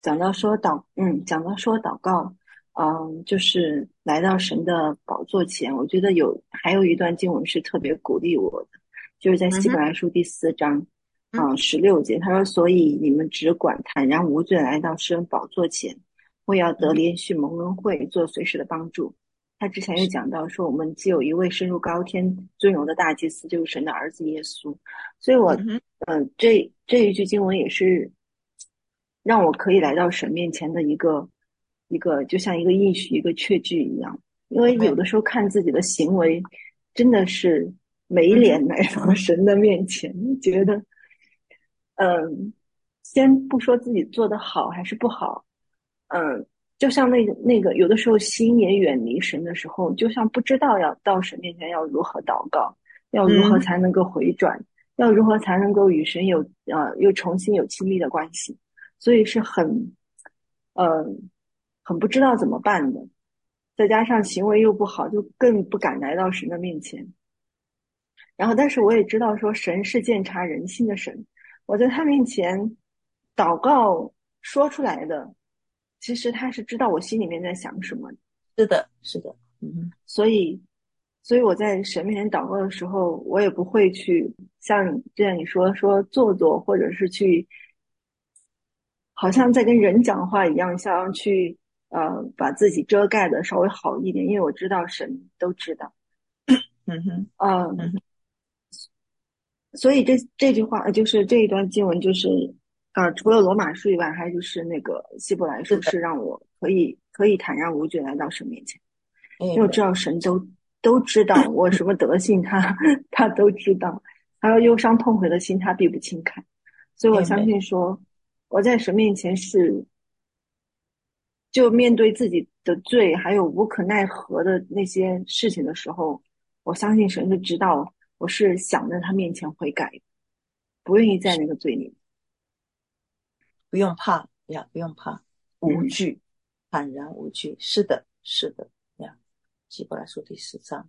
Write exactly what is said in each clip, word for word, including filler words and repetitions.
讲到说祷，嗯，讲到说祷告，嗯，就是来到神的宝座前，我觉得有还有一段经文是特别鼓励我的，就是在嗯哼， 希伯来书第四章， 嗯啊、十六节，他说：“所以你们只管坦然无罪来到施恩宝座前，为要得嗯哼， 连续蒙恩惠，做随时的帮助。”他之前又讲到说，我们既有一位深入高天尊荣的大祭司，就是神的儿子耶稣。所以我， 嗯哼， 嗯、呃这这一句经文也是让我可以来到神面前的一个一个，就像一个应许、一个确据一样。因为有阿门。 的时候看自己的行为，真的是没嗯哼， 脸来到神的面前，觉得，嗯，先不说自己做的好还是不好，嗯，就像那个那个，有的时候心也远离神的时候，就像不知道要到神面前要如何祷告，要如何嗯哼， 才能够回转，要如何才能够与神有呃又重新有亲密的关系，所以是很，呃，很不知道怎么办的。再加上行为又不好，就更不敢来到神的面前。然后，但是我也知道说神是鉴察人心的神，我在他面前祷告说出来的，其实他是知道我心里面在想什么， 是的，是的。嗯哼， 所以，所以我在神面前祷告的时候，我也不会去像这样你说说做作，或者是去好像在跟人讲话一样，想要去呃把自己遮盖的稍微好一点，因为我知道神都知道， 嗯哼，嗯嗯， 哼， 所以这这句话呃就是这一段经文，就是呃，除了罗马书以外，还有就是那个希伯来书， 是的。 是让我可以可以坦然无惧来到神面前，因为我知阿门。 道神都都知道我什么德性他，他都知道，还有忧伤痛悔的心，他必不轻看，所以我相阿门。 信说我在神面前是就面对自己的罪，还有无可奈何的那些事情的时候，我相信神是知道我是想在他面前悔改，不愿意在那个罪里。 不用怕呀，不用怕，无嗯， 惧，坦然无惧。是的，是的呀。希伯来书第四章。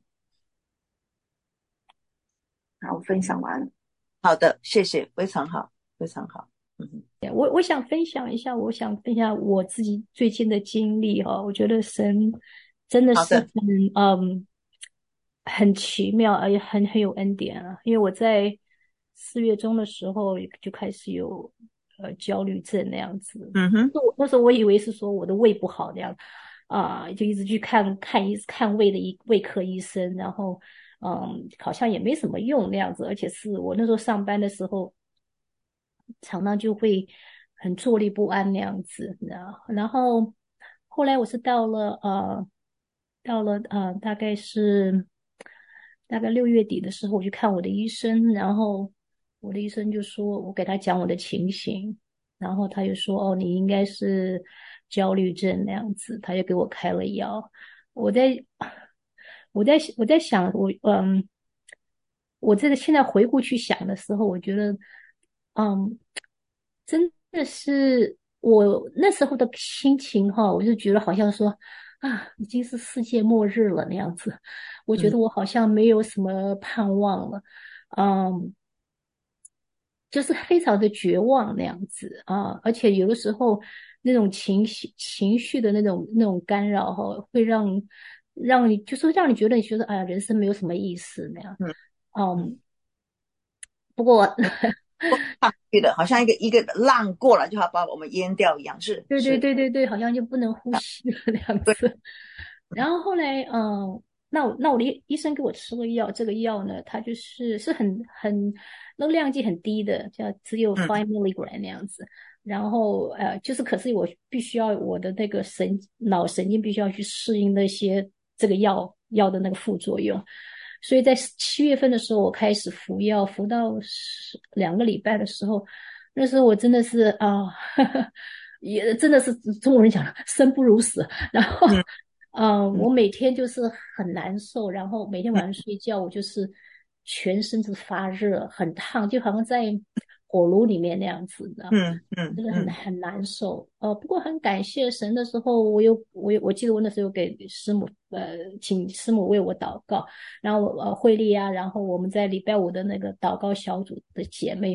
然后分享完了。 好的，谢谢，非常好，非常好。嗯哼， 我我想分享一下，我想分享我自己最近的经历哈、我觉得神真的是很好的。 嗯很奇妙，而且很很有恩典啊。因为我在四月中的时候就开始有呃焦虑症那样子， 嗯哼， 那我那时候我以为是说我的胃不好那样啊、就一直去看看医看胃的医胃科医生，然后嗯好像也没什么用那样子，而且是我那时候上班的时候。常常就会很坐立不安那样子，然后然后后来我是到了呃到了呃大概是大概六月底的时候，我去看我的医生，然后我的医生就说我给他讲我的情形，然后他就说哦你应该是焦虑症那样子，他就给我开了药。我在我在我在想我嗯。我这个现在回顾去想的时候，我觉得，嗯，真的是我那时候的心情哈，我就觉得好像说啊，已经是世界末日了那样子。我觉嗯得我好像没有什么盼望了，嗯，就是非常的绝望那样子啊。而且有的时候那种情绪情绪的那种那种干扰哈，会让让你就是让你觉得你觉得哎呀，人生没有什么意思那样。 嗯嗯， 嗯，不过上去的，好像一个一个浪过来就要把我们淹掉一样。是对对是。 对对对，好像就不能呼吸了那样对。 子。然后后来，嗯，那我那我的医医生给我吃了药，这个药呢，它就是是很很那个量级很低的，叫只有嗯 five milligram 那样子。然后呃，就是可是我必须要我的那个神脑神经必须要去适应那些这个药药的那个副作用。所以在七月份的时候，我开始服药，服到十两个礼拜的时候，那时候我真的是啊，也真的是中国人讲的生不如死。然后， 嗯嗯， 嗯我每天就是很难受，然后每天晚上嗯睡觉，我就是全身是发热，很烫，就好像在火炉里面那样子，你知道。 嗯嗯真的很嗯很难受，呃，不过很感谢神的时候，我又我又我记得我那时候给师母呃请师母为我祷告，然后呃慧丽啊，然后我们在礼拜五的那个祷告小组的姐妹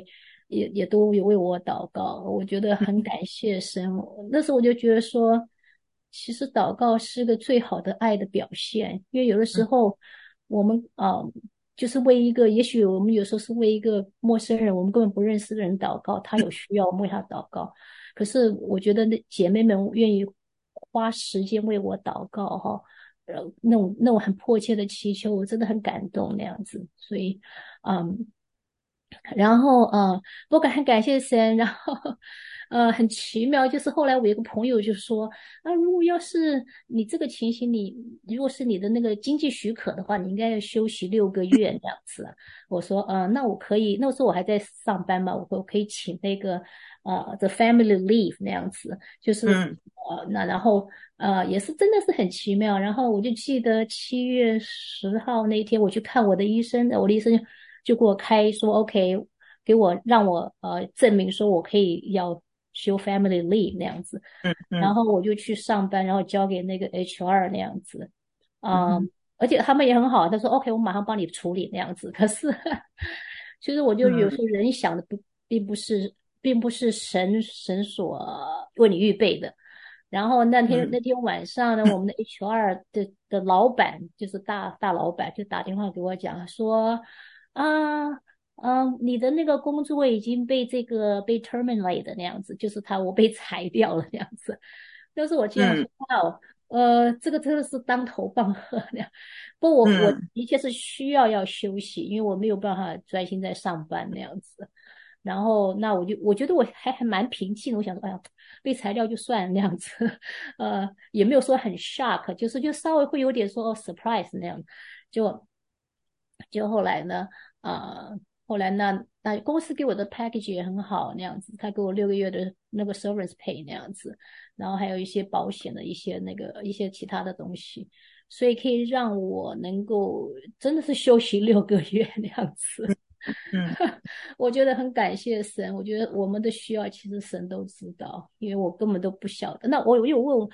也也都有为我祷告，我觉得很感谢神。那时候我就觉得说，其实祷告是个最好的爱的表现，因为有的时候我们啊、呃就是为一个，也许我们有时候是为一个陌生人，我们根本不认识的人祷告，他有需要，我们为他祷告。可是我觉得那姐妹们愿意花时间为我祷告，哈，呃，那种那种很迫切的祈求，我真的很感动那样子。所以，嗯。然后呃，不过很感谢神，然后呃很奇妙，就是后来我有个朋友就说，啊，如果要是你这个情形，你如果是你的那个经济许可的话，你应该要休息六个月这样子啊。我说，呃，那我可以，那时候我还在上班嘛，我我可以请那个呃 the family leave 那样子，就是嗯呃那然后呃也是真的是很奇妙。然后我就记得七月十号那一天我去看我的医生，我的医生就给我开说 OK，给我让我呃证明说我可以要休 family leave 那样子， 嗯嗯然后我就去上班，然后交给那个 H R 那样子，啊、 嗯而且他们也很好，他说 OK，我马上帮你处理那样子。可是其实我就有时嗯候人想的不并不是并不是神神所为你预备的。然后那天嗯那天晚上呢，我们的 H R 的的老板就是大大老板就打电话给我讲说啊啊，你的那个工作已经被这个被 terminate 的那样子，就是他我被裁掉了那样子。但是我竟然嗯说哇哦，呃，这个真的是当头棒喝那样。不过我我嗯的确是需要要休息，因为我没有办法专心在上班那样子。然后那我就我觉得我还还蛮平静的，我想说，哎呀，被裁掉就算了那样子，呃，也没有说很 shock，就是就稍微会有点说哦 surprise 那样，就就后来呢，呃，后来那那公司给我的 package 也很好那样子，他给我六个月的那个 severance pay 那样子，然后还有一些保险的一些那个一些其他的东西，所以可以让我能够真的是休息六个月那样子。 嗯我觉得很感谢神，我觉得我们的需要其实神都知道，因为我根本都不晓得。那我我有问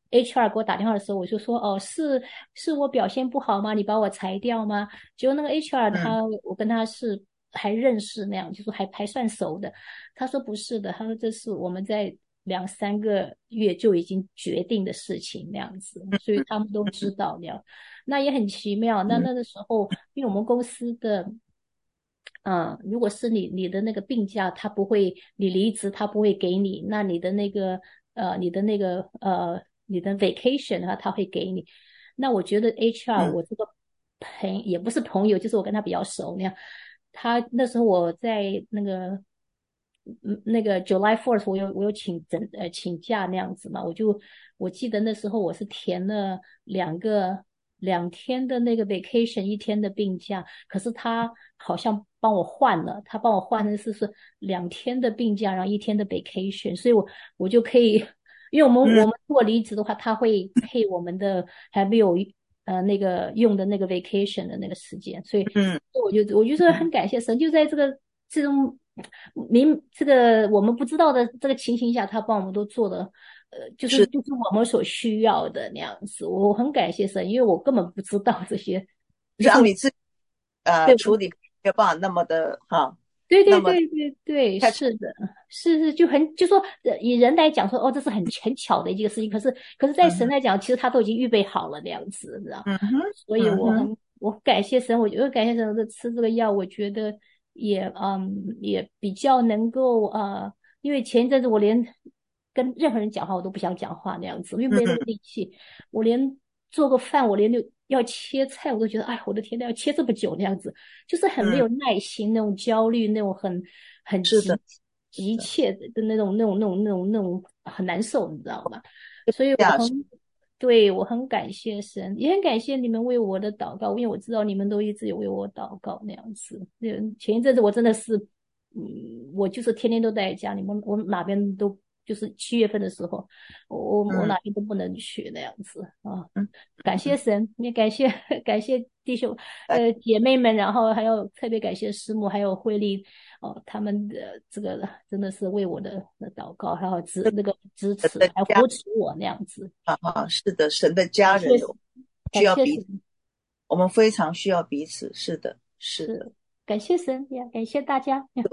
H R 给我打电话的时候，我就说哦，是是我表现不好吗？你把我裁掉吗？结果那个 H R 嗯他我跟他是还认识那样，就说还还算熟的。他说不是的，他说这是我们在两三个月就已经决定的事情那样子，所以他们都知道那样。那也很奇妙。那嗯那个时候，因为我们公司的。嗯，如果是你你的那个病假，他不会，你离职他不会给你，那你的那个呃，你的那个呃，你的 vacation 的话，他会给你。那我觉得 H R 嗯我这个朋也不是朋友，就是我跟他比较熟那样。他那时候我在那个嗯那个 July fourth，我有我有请整呃请假那样子嘛，我就我记得那时候我是填了两个两天的那个 vacation，一天的病假，可是他好像帮我换了，他帮我换的是是两天的病假，然后一天的 vacation，所以我我就可以，因为我们我嗯们如果离职的话，他会配我们的还没有呃那个用的那个 vacation 的那个时间，所以嗯我就我就说很感谢神，就在这个这种明这个我们不知道的这个情形下，他帮我们都做的。呃，就是是就是我们所需要的那样子，我很感谢神，因为我根本不知道这些，就是我让你自己呃对我处理没有办法那么的哈，那么对对对对对， 太是的，是是，就很就说，呃以人来讲说，哦，这是很很巧的一件事情，可是可是，在神嗯来讲，其实他都已经预备好了那样子，知道？ 嗯哼所以嗯哼我很我感谢神，我觉得感谢神，我吃这个药，我觉得也嗯也比较能够呃，因为前一阵子我连跟任何人讲话我都不想讲话那样子，因为没那个嗯力气，我连做个饭，我连就要切菜，我都觉得，哎，我的天呐，要切这么久那样子。就是很没嗯有耐心，那种焦虑，那种很很是的急急切的的那种那种那种那种那种很难受，你知道吗？所以我这样很对我很感谢神，也很感谢你们为我的祷告，因为我知道你们都一直有为我祷告那样子。嗯前一阵子我真的是，嗯，我就是天天都待在家里，我我哪边都就是七月份的时候，我我我嗯哪边都不能去那样子啊。 嗯感谢嗯神，也感谢感谢弟兄哎呃姐妹们，然后还有特别感谢师母还有慧丽哦，他们的这个真的是为我的的祷告，还有支那个支持， 神的家还有扶持我那样子。 啊啊是的，神的家人的感谢神， 需要彼此， 感谢神， 我们非常需要彼此，是的，是的。 是感谢神呀，感谢大家呀。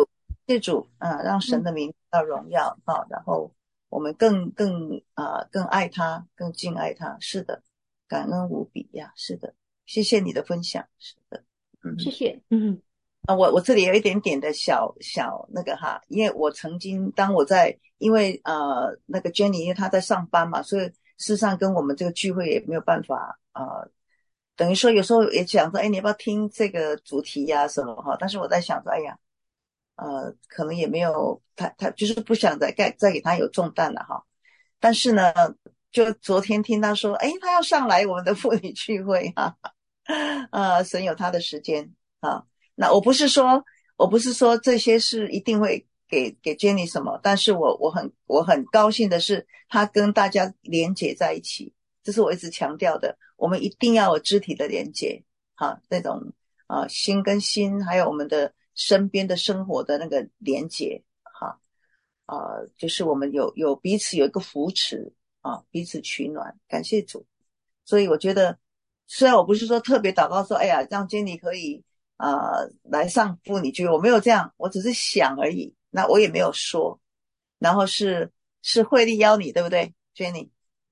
谢主啊，让神嗯， 的名得到荣耀啊，然后我们更更啊更爱他，更敬爱他。是的，感恩无比呀，是的，谢谢你的分享，是的，嗯。 谢谢。嗯啊，我我这里有一点点的小小那个哈，因为我曾经当我在，因为呃那个 Jenny 因为她在上班嘛，所以事实上跟我们这个聚会也没有办法呃，等于说有时候也想说，哎，你要不要听这个主题呀、什么哈？但是我在想说，哎呀，呃，可能也没有他他就是不想再再再给他有重担了哈。但是呢，就昨天听他说，哎，他要上来我们的妇女聚会哈，呃，神有他的时间啊。那我不是说，我不是说这些是一定会给给 Jenny 什么，但是我我很我很高兴的是，他跟大家连结在一起，这是我一直强调的，我们一定要有肢体的连结，哈，那种啊心跟心，还有我们的身边的生活的那个连结，哈，啊，就是我们有有彼此有一个扶持啊，彼此取暖，感谢主。所以我觉得，虽然我不是说特别祷告说，哎呀，让 Jenny 可以啊、呃来上妇女聚会，我没有这样，我只是想而已。那我也没有说。然后是是慧丽邀你，对不对，Jenny？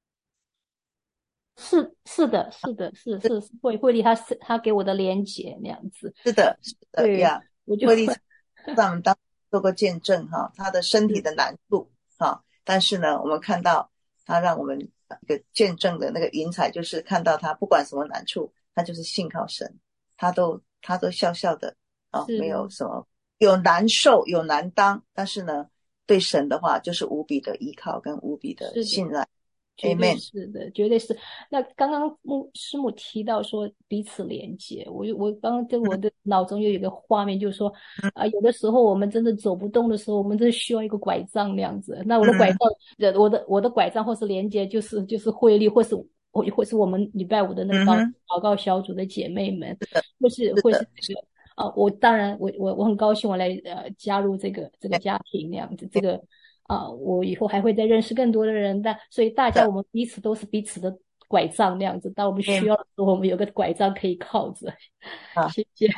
是是的，是的，是是是慧慧丽，她是她给我的连结那样子。 是的，是的对， 呀。 我就慧丽在我们当做过见证哈，她的身体是的难处哈，但是呢，我们看到她让我们一个见证的那个云彩，就是看到她不管什么难处，她就是信靠神，她都她都笑笑的啊，没有是什么有难受有难当，但是呢，对神的话就是无比的依靠跟无比的是的， 信赖绝对 ，Amen。 是的，绝对是。那刚刚牧师母提到说彼此连接，我就我刚刚在我的脑中又有一个画面，就是说啊、有的时候我们真的走不动的时候，我们真的需要一个拐杖那样子。那我的拐杖， 嗯呃我的我的拐杖或是连接，就是就是慧力，或是或或是我们礼拜五的那个祷嗯哼， 祷告小组的姐妹们， 是的， 或是或是是的， 这个啊、我当然我我我很高兴我来呃加入这个这个家庭那样子，这个。啊，我以后还会再认识更多的人，但所以大是的家我们彼此都是彼此的拐杖那样子。当我们需 ，Amen 要的时候，我们有个拐杖可以靠着。 啊谢谢。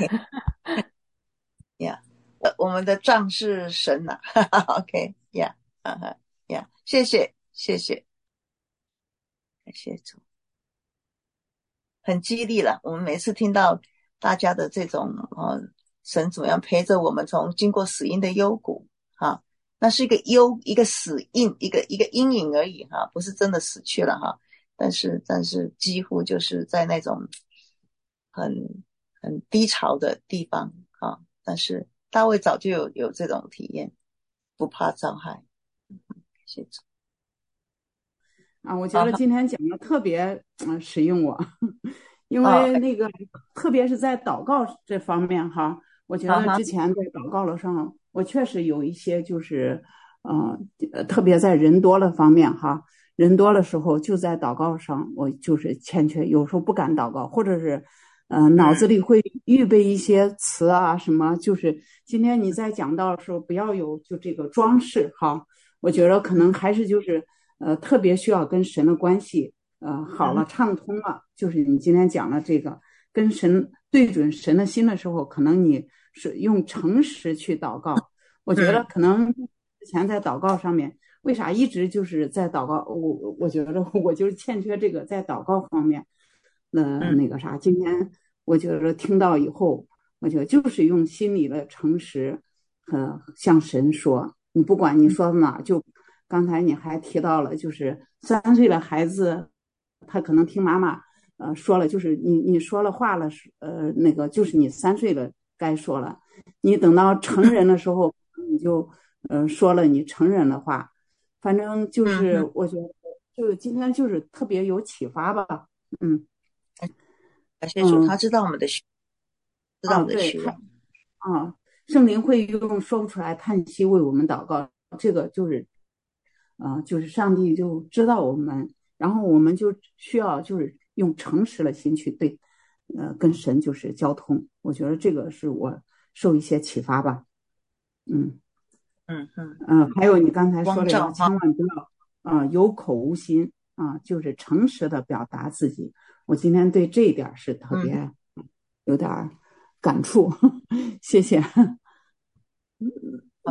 ，Yeah。呃，我们的仗是神呐、啊、，OK，呀，啊哈，呀，谢谢，谢谢，感谢主，很激励了。我们每次听到大家的这种，呃，神怎么样陪着我们从经过死荫的幽谷，哈，那是一个幽，一个死印，一个一个阴影而已，哈，不是真的死去了，哈。但是，但是几乎就是在那种很很低潮的地方，哈。但是大卫早就有有这种体验，不怕遭害。谢谢主。 啊，我觉好好， 得今天讲的特别嗯、呃实用我，因哦， 为那个特别是在祷告这方面哈，我觉好好， 得之前在祷告了上，我确实有一些就是呃呃特别在人多了方面哈，人多的时候就在祷告上，我就是欠缺，有时候不敢祷告，或者是呃脑子嗯里会预备一些词啊什么，就是今天你在讲到的时候不要有就这个装饰哈，我觉得可能还是就是呃特别需要跟神的关系呃好嗯了畅通了，就是你今天讲了这个跟神对准神的心的时候，可能你是用诚实去祷告。我觉得嗯可能之前在祷告上面，为啥一直就是在祷告？我我觉得我就是欠缺这个在祷告方面，呃嗯那个啥，今天我觉得听到以后，我觉得就是用心里的诚实，呃，向神说，你不管你说到哪，就刚才你还提到了，就是三岁的孩子，他可能听妈妈呃说了，就是你你说了话了，呃，那个就是你三岁了该说了，你等到成人的时候，你就呃说了你成人的话，反正就是嗯嗯， 我觉得就是今天就是特别有启发吧，嗯感谢主，他嗯知道我们的需，知道我啊， 们的对他需要。 啊，圣灵会用说不出来叹息为我们祷告，这个就是啊，就是上帝就知道我们，然后我们就需要就是用诚实的心去对，呃，跟神就是交通。我觉得这个是我受一些启发吧。嗯嗯嗯， 嗯、呃还有你刚才说的要光照哈， 千万不要啊、呃有口无心啊、就是诚实的表达自己。我今天对这一点是特嗯， 别有点感触，谢谢。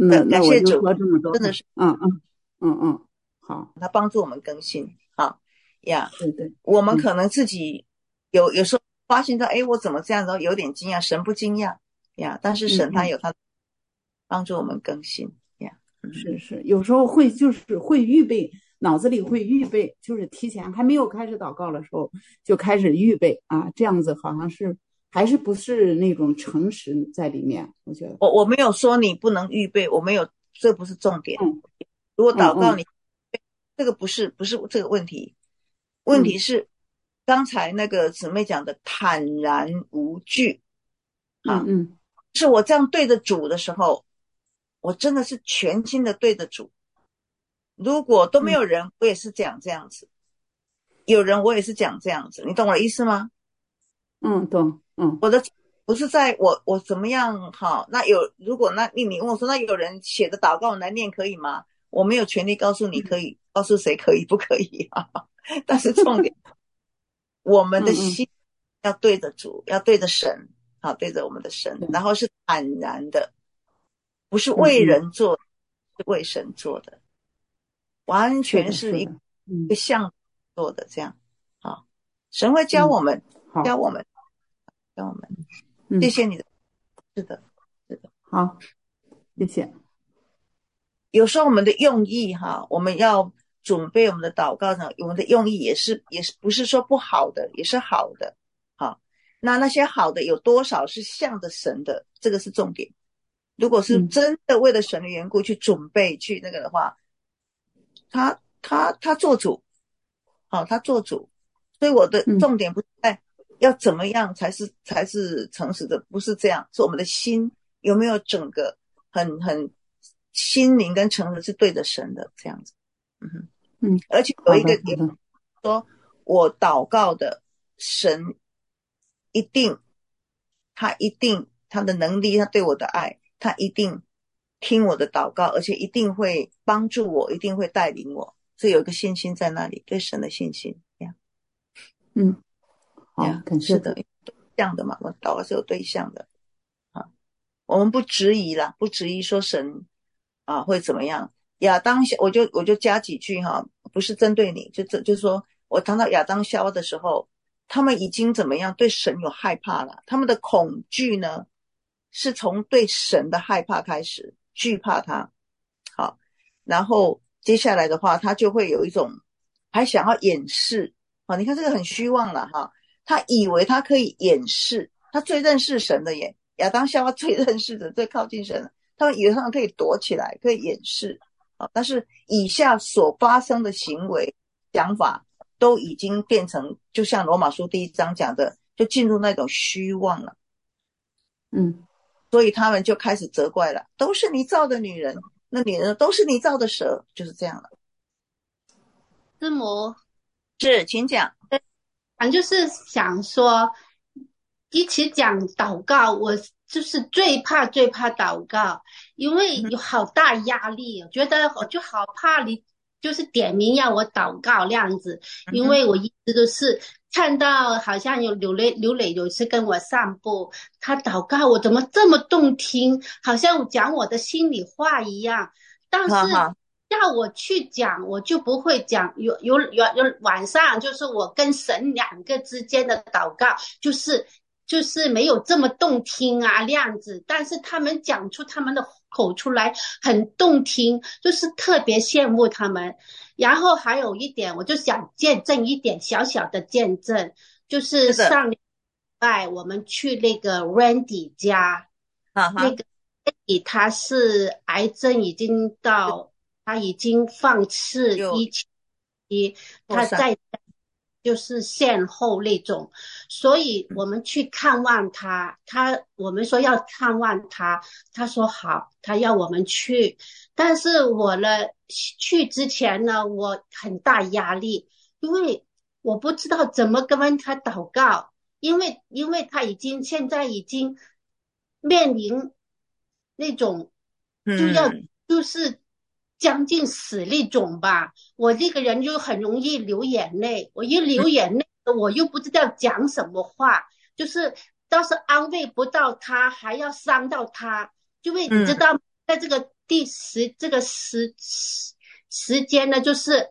那感谢主， 那我就说这么多， 真的是， 嗯嗯嗯嗯，好， 他帮助我们更新啊呀。 对对， 我们可能自己有有时候发现到，哎，我怎么这样子，有点惊讶，神不惊讶呀，但是神他有他帮助我们更新呀。 是是，有时候会就是会预备，脑子里会预备，就是提前还没有开始祷告的时候就开始预备啊，这样子好像是还是不是那种诚实在里面，我觉得。 我我没有说你不能预备，我没有，这不是重点。 嗯如果祷告嗯你，这个不是不是这个问题，问题是刚才那个姊妹讲的坦然无惧啊， 嗯嗯， 是我这样对着主的时候，我真的是全心的对着主。如果都没有人，我也是讲这样子；有人，我也是讲这样子。你懂我的意思吗？ 嗯，懂，嗯， 我的不是在我我怎么样好？那有如果那你你问我说，那有人写的祷告来念可以吗？我没有权利告诉你可以，告诉谁可以不可以啊？但是重点，我们的心要对着主，要对着神，好，对着我们的神，然后是坦然的，不是为人做，是为神做的，完全是一个像做的这样。好，神会教我们，教我们，教我们。谢谢你的，是的，是的， 好，谢谢。 有时候我们的用意哈，我们要准备我们的祷告呢，我们的用意也是也是不是说不好的，也是好的。好，那那些好的有多少是向着神的，这个是重点。如果是真的为了神的缘故去准备去那个的话，他他他做主，好，他做主。所以我的重点不是在要怎么样才是才是诚实的，不是这样，是我们的心有没有整个很很心灵跟诚实是对着神的这样子。嗯哼， 嗯， 而且有一个点说，我祷告的神一定，他一定他的能力，他对我的爱，他一定听我的祷告，而且一定会帮助我，一定会带领我。所以有一个信心在那里，对神的信心。 嗯，好，感谢。 是的，对象的嘛，我祷告是有对象的啊。我们不质疑啦，不质疑说神啊会怎么样。亚当，我就我就加几句哈，不是针对你，就就是说我谈到亚当夏娃的时候，他们已经怎么样对神有害怕了，他们的恐惧呢是从对神的害怕开始，惧怕他。好，然后接下来的话，他就会有一种还想要掩饰。好，你看这个很虚妄了哈，他以为他可以掩饰，他最认识神的耶，亚当夏娃最认识的，最靠近神的，他们以为他们可以躲起来，可以掩饰。但是以下所发生的行为想法都已经变成，就像罗马书第一章讲的，就进入那种虚妄了。 嗯， 所以他们就开始责怪了，都是你造的女人，那女人都是你造的蛇，就是这样了。 师母是，请讲。 俺就是想说，一起讲祷告，我就是最怕最怕祷告，因为有好大压力，我觉得我就好怕你就是点名要我祷告那样子，因为我一直都是看到好像有刘磊刘磊有一次跟我散步，他祷告我怎么这么动听，好像讲我的心里话一样，但是要我去讲，我就不会讲。有有有有晚上就是我跟神两个之间的祷告，就是就是没有这么动听啊那样子。但是他们讲出他们的口出来很动听，就是特别羡慕他们。然后还有一点，我就想见证一点小小的见证，就是上礼拜我们去那个 Randy 家，那个 Randy 他是癌症已经到。他已经放肆一期，他在就是线后那种，所以我们去看望他，他我们说要看望他，他说好，他要我们去，但是我呢去之前呢，我很大压力，因为我不知道怎么跟他祷告，因为因为他已经现在已经面临那种就要、嗯、就是。将近死那种吧，我这个人就很容易流眼泪，我一流眼泪我又不知道讲什么话，就是倒是安慰不到他，还要伤到他，因为你知道、嗯、 在这个第十这个时时间呢，就是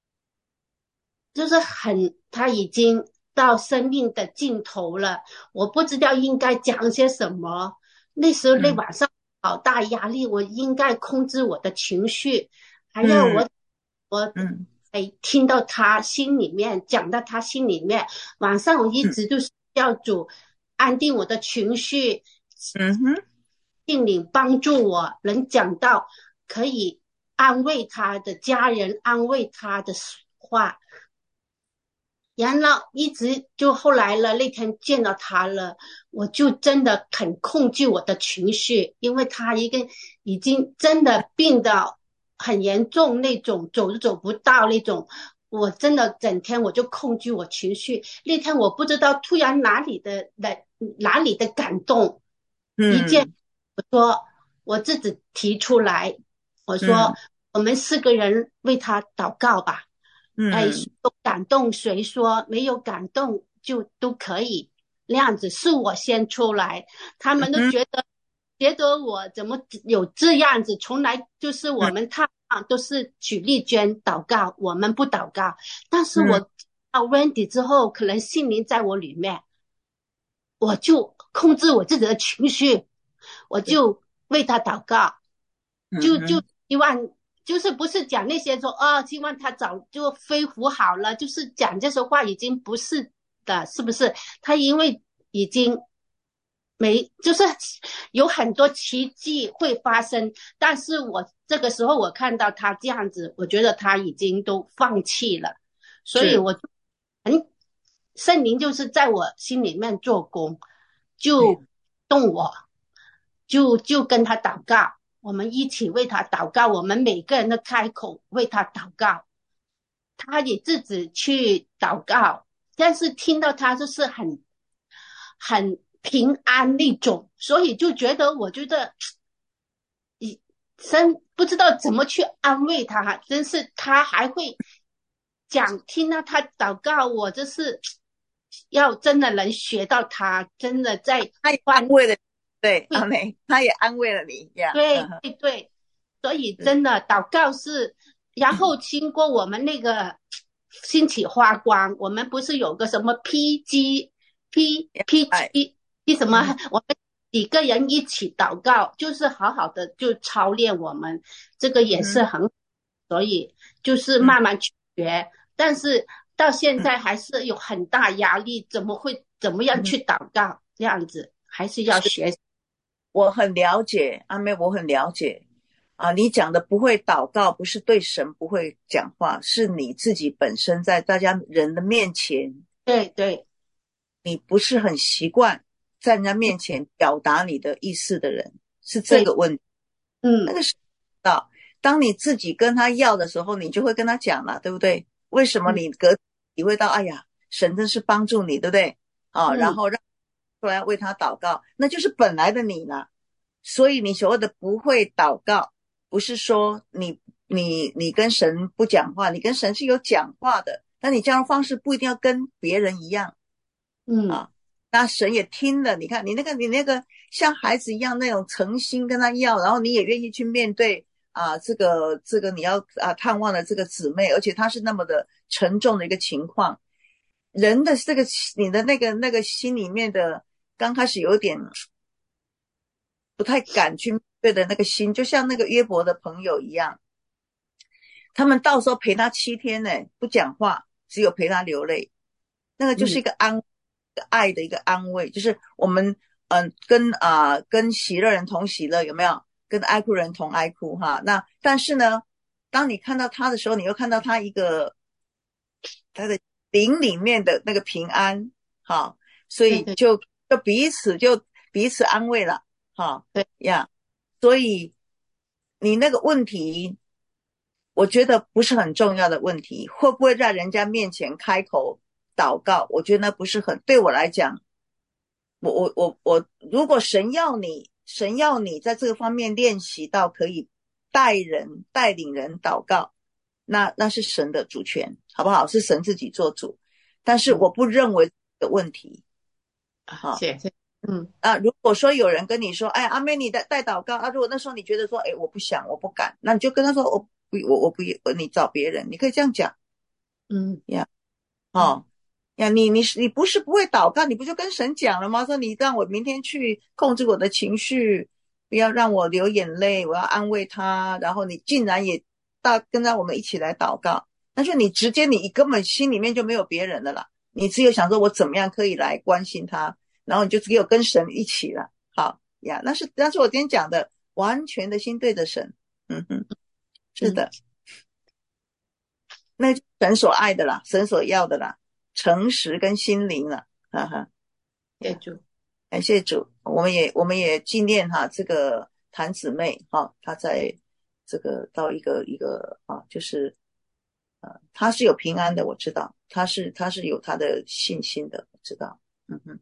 就是很，他已经到生命的尽头了，我不知道应该讲些什么。那时候那晚上好大压力，我应该控制我的情绪，还要我、 嗯、 我嗯哎听到他心里面讲到他心里面，晚上我一直就是要主安定我的情绪， 嗯哼， 引领帮助我能讲到可以安慰他的家人，安慰他的话。然后一直就后来了，那天见到他了，我就真的很控制我的情绪，因为他一个已经真的病得很严重那种，走都走不到那种，我真的整天我就控制我情绪。那天我不知道突然哪里的哪哪里的感动，一件我说我自己提出来，我说、嗯、我们四个人为他祷告吧。 嗯， 哎，有感动谁说没有感动就都可以，那样子是我先出来，他们都觉得、嗯、觉得我怎么有这样子，从来就是我们他都是举例捐祷告，我们不祷告，但是我到 Wendy 之后，可能心灵在我里面，我就控制我自己的情绪，我就为他祷告，就就希望。就是不是讲那些说哦，希望他早就恢复好了，就是讲这些话已经不是的，是不是？他因为已经没，就是有很多奇迹会发生，但是我这个时候我看到他这样子，我觉得他已经都放弃了，所以我很圣灵就是在我心里面做工，就动我，就就跟他祷告。我们一起为他祷告，我们每个人都开口为他祷告，他也自己去祷告，但是听到他就是很很平安那种，所以就觉得我觉得真不知道怎么去安慰他，真是他还会讲，听到他祷告，我就是要真的能学到他真的在安慰了，对，阿妹，他也安慰了你，呀、 yeah, 对对对，所以真的祷告是，然后经过我们那个兴起发光，我们不是有个什么 P G P P G P 什么，我们几个人一起祷告，就是好好的就操练我们，这个也是很，所以就是慢慢去学，但是到现在还是有很大压力，怎么会怎么样去祷告，这样子还是要学。 我很了解，阿妹，我很了解啊。你讲的不会祷告，不是对神不会讲话，是你自己本身在大家人的面前， 对对， 你不是很习惯在人家面前表达你的意思的人，是这个问题。 嗯， 那个是到当你自己跟他要的时候，你就会跟他讲了，对不对？为什么你隔体会到，哎呀，神真是帮助你，对不对？啊，然后让出来为他祷告，那就是本来的你了。所以你所谓的不会祷告，不是说你你你跟神不讲话，你跟神是有讲话的，但你这样的方式不一定要跟别人一样， 嗯啊，那神也听了，你看你那个你那个像孩子一样那种诚心跟他要，然后你也愿意去面对啊，这个这个你要啊探望的这个姊妹，而且他是那么的沉重的一个情况。人的这个你的那个那个心里面的刚开始有点不太敢去面对的那个心，就像那个约伯的朋友一样，他们到时候陪他七天呢，不讲话，只有陪他流泪，那个就是一个安、嗯、一个爱的一个安慰，就是我们嗯、呃、跟啊、呃、跟喜乐人同喜乐，有没有？跟哀哭人同哀哭哈。那但是呢，当你看到他的时候，你又看到他一个他的灵里面的那个平安，哈，所以就就彼此就彼此安慰了，哈，对呀，所以你那个问题，我觉得不是很重要的问题，会不会在人家面前开口祷告？我觉得那不是很，对我来讲，我我我我，如果神要你，神要你在这个方面练习到可以带人带领人祷告。那那是神的主权，好不好？是神自己做主，但是我不认为的问题。 好，谢谢。 嗯啊，如果说有人跟你说，哎，阿妹你带带祷告啊，如果那时候你觉得说，哎，我不想，我不敢，那你就跟他说，我不，我我不，你找别人，你可以这样讲嗯呀，哦呀，你你你不是不会祷告，你不就跟神讲了吗？说你让我明天去控制我的情绪，不要让我流眼泪，我要安慰他，然后你竟然也大跟着我们一起来祷告，那就你直接你根本心里面就没有别人了啦，你只有想说我怎么样可以来关心他。然后你就只有跟神一起了，好呀，那是那是我今天讲的，完全的心对着神，嗯哼，是的，那就神所爱的啦，神所要的啦，诚实跟心灵了，哈哈， 谢主， 感谢主，我们也我们也纪念哈这个谭姊妹哈，她在这个到一个一个啊，就是呃，她是有平安的，我知道，她是她是有她的信心的，我知道，嗯哼。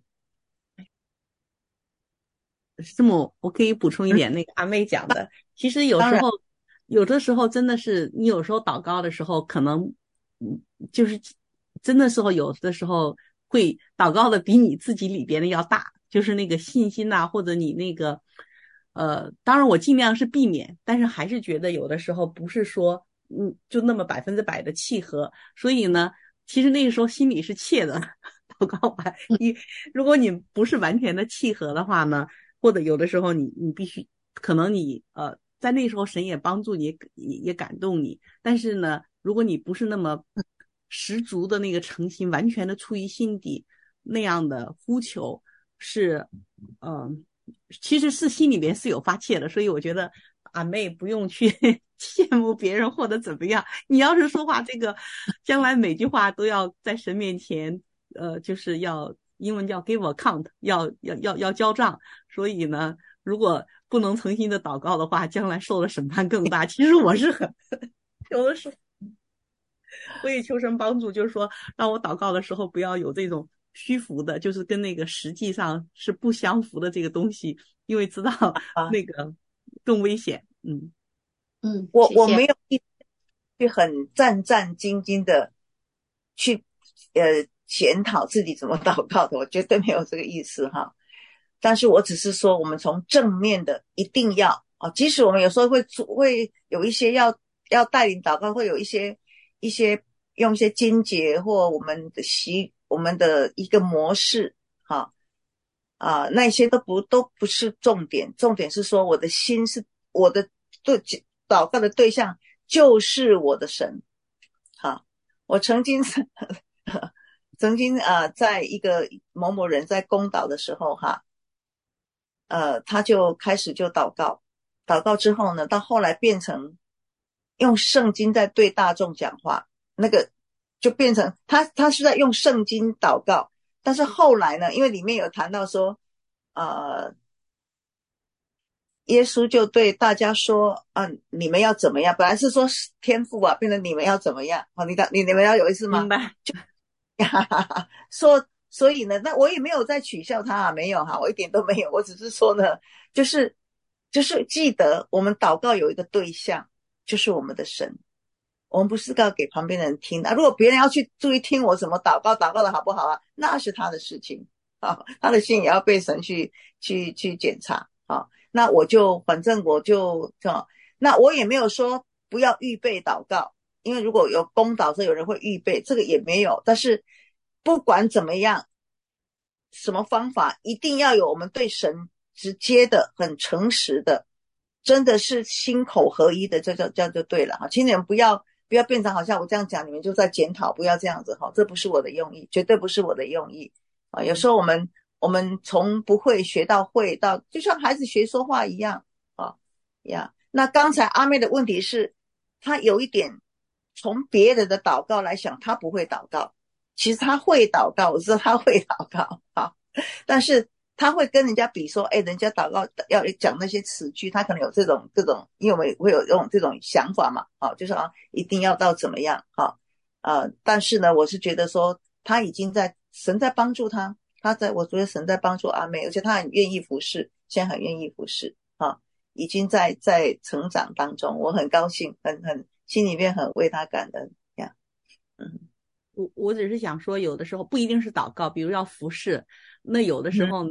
师母，我可以补充一点那个阿妹讲的。其实有时候，有的时候真的是你有时候祷告的时候，可能嗯，就是真的时候，有的时候会祷告的比你自己里边的要大，就是那个信心呐、啊，或者你那个呃，当然我尽量是避免，但是还是觉得有的时候不是说嗯就那么百分之百的契合，所以呢，其实那个时候心里是怯的。祷告完，你如果你不是完全的契合的话呢？或者有的时候你你必须可能你呃在那时候神也帮助你也也感动你，但是呢，如果你不是那么十足的那个诚心，完全的出于心底那样的呼求，是嗯、呃，其实是心里面是有发怯的，所以我觉得阿妹不用去羡慕别人或者怎么样，你要是说话这个将来每句话都要在神面前呃就是要。英文叫 give account， 要要要要交账，所以呢，如果不能诚心的祷告的话，将来受的审判更大。其实我是很有的时候，我也求神帮助，就是说让我祷告的时候不要有这种虚浮的，就是跟那个实际上是不相符的这个东西，因为知道那个更危险。嗯嗯， 我谢谢我没有一去很战战兢兢的去呃检讨自己怎么祷告的，我绝对没有这个意思哈。但是我只是说，我们从正面的一定要啊，即使我们有时候会会有一些要要带领祷告，会有一些一些用一些经节或我们的习我们的一个模式哈啊，那些都不都不是重点，重点是说我的心是我的对祷告的对象就是我的神。好，我曾经曾经啊、呃，在一个某某人在攻祷的时候哈，呃，他就开始就祷告，祷告之后呢，到后来变成用圣经在对大众讲话，那个就变成他他是在用圣经祷告，但是后来呢，因为里面有谈到说，呃。耶稣就对大家说：“啊，你们要怎么样？本来是说天父啊，变成你们要怎么样？哦，你你你们要有意思吗？ 明白？ 就说，所以呢，那我也没有在取笑他啊，没有哈，我一点都没有，我只是说呢，就是就是记得我们祷告有一个对象，就是我们的神，我们不是要给旁边的人听的。如果别人要去注意听我怎么祷告，祷告的好不好啊，那是他的事情啊，他的心也要被神去去去检查啊。”那我就反正我就哦，那我也没有说不要预备祷告，因为如果有公祷时有人会预备，这个也没有。但是不管怎么样，什么方法，一定要有我们对神直接的、很诚实的，真的是心口合一的，这叫这样就对了哈。请你们不要不要变成好像我这样讲，你们就在检讨，不要这样子哈，这不是我的用意，绝对不是我的用意啊。有时候我们。我们从不会学到会，到就像孩子学说话一样啊呀。那刚才阿妹的问题是，他有一点从别人的祷告来想，他不会祷告，其实他会祷告，我知道他会祷告啊，但是他会跟人家比说，哎，人家祷告要讲那些词句，他可能有这种这种，因为我们会有这种这种想法嘛，啊，就是啊，一定要到怎么样啊啊，但是呢，我是觉得说他已经在神在帮助他。他在我觉得神在帮助阿妹，而且他很愿意服侍，现在很愿意服侍啊，已经在在成长当中，我很高兴，很很心里面很为他感恩呀。嗯， 我我只是想说，有的时候不一定是祷告，比如要服侍，那有的时候呢，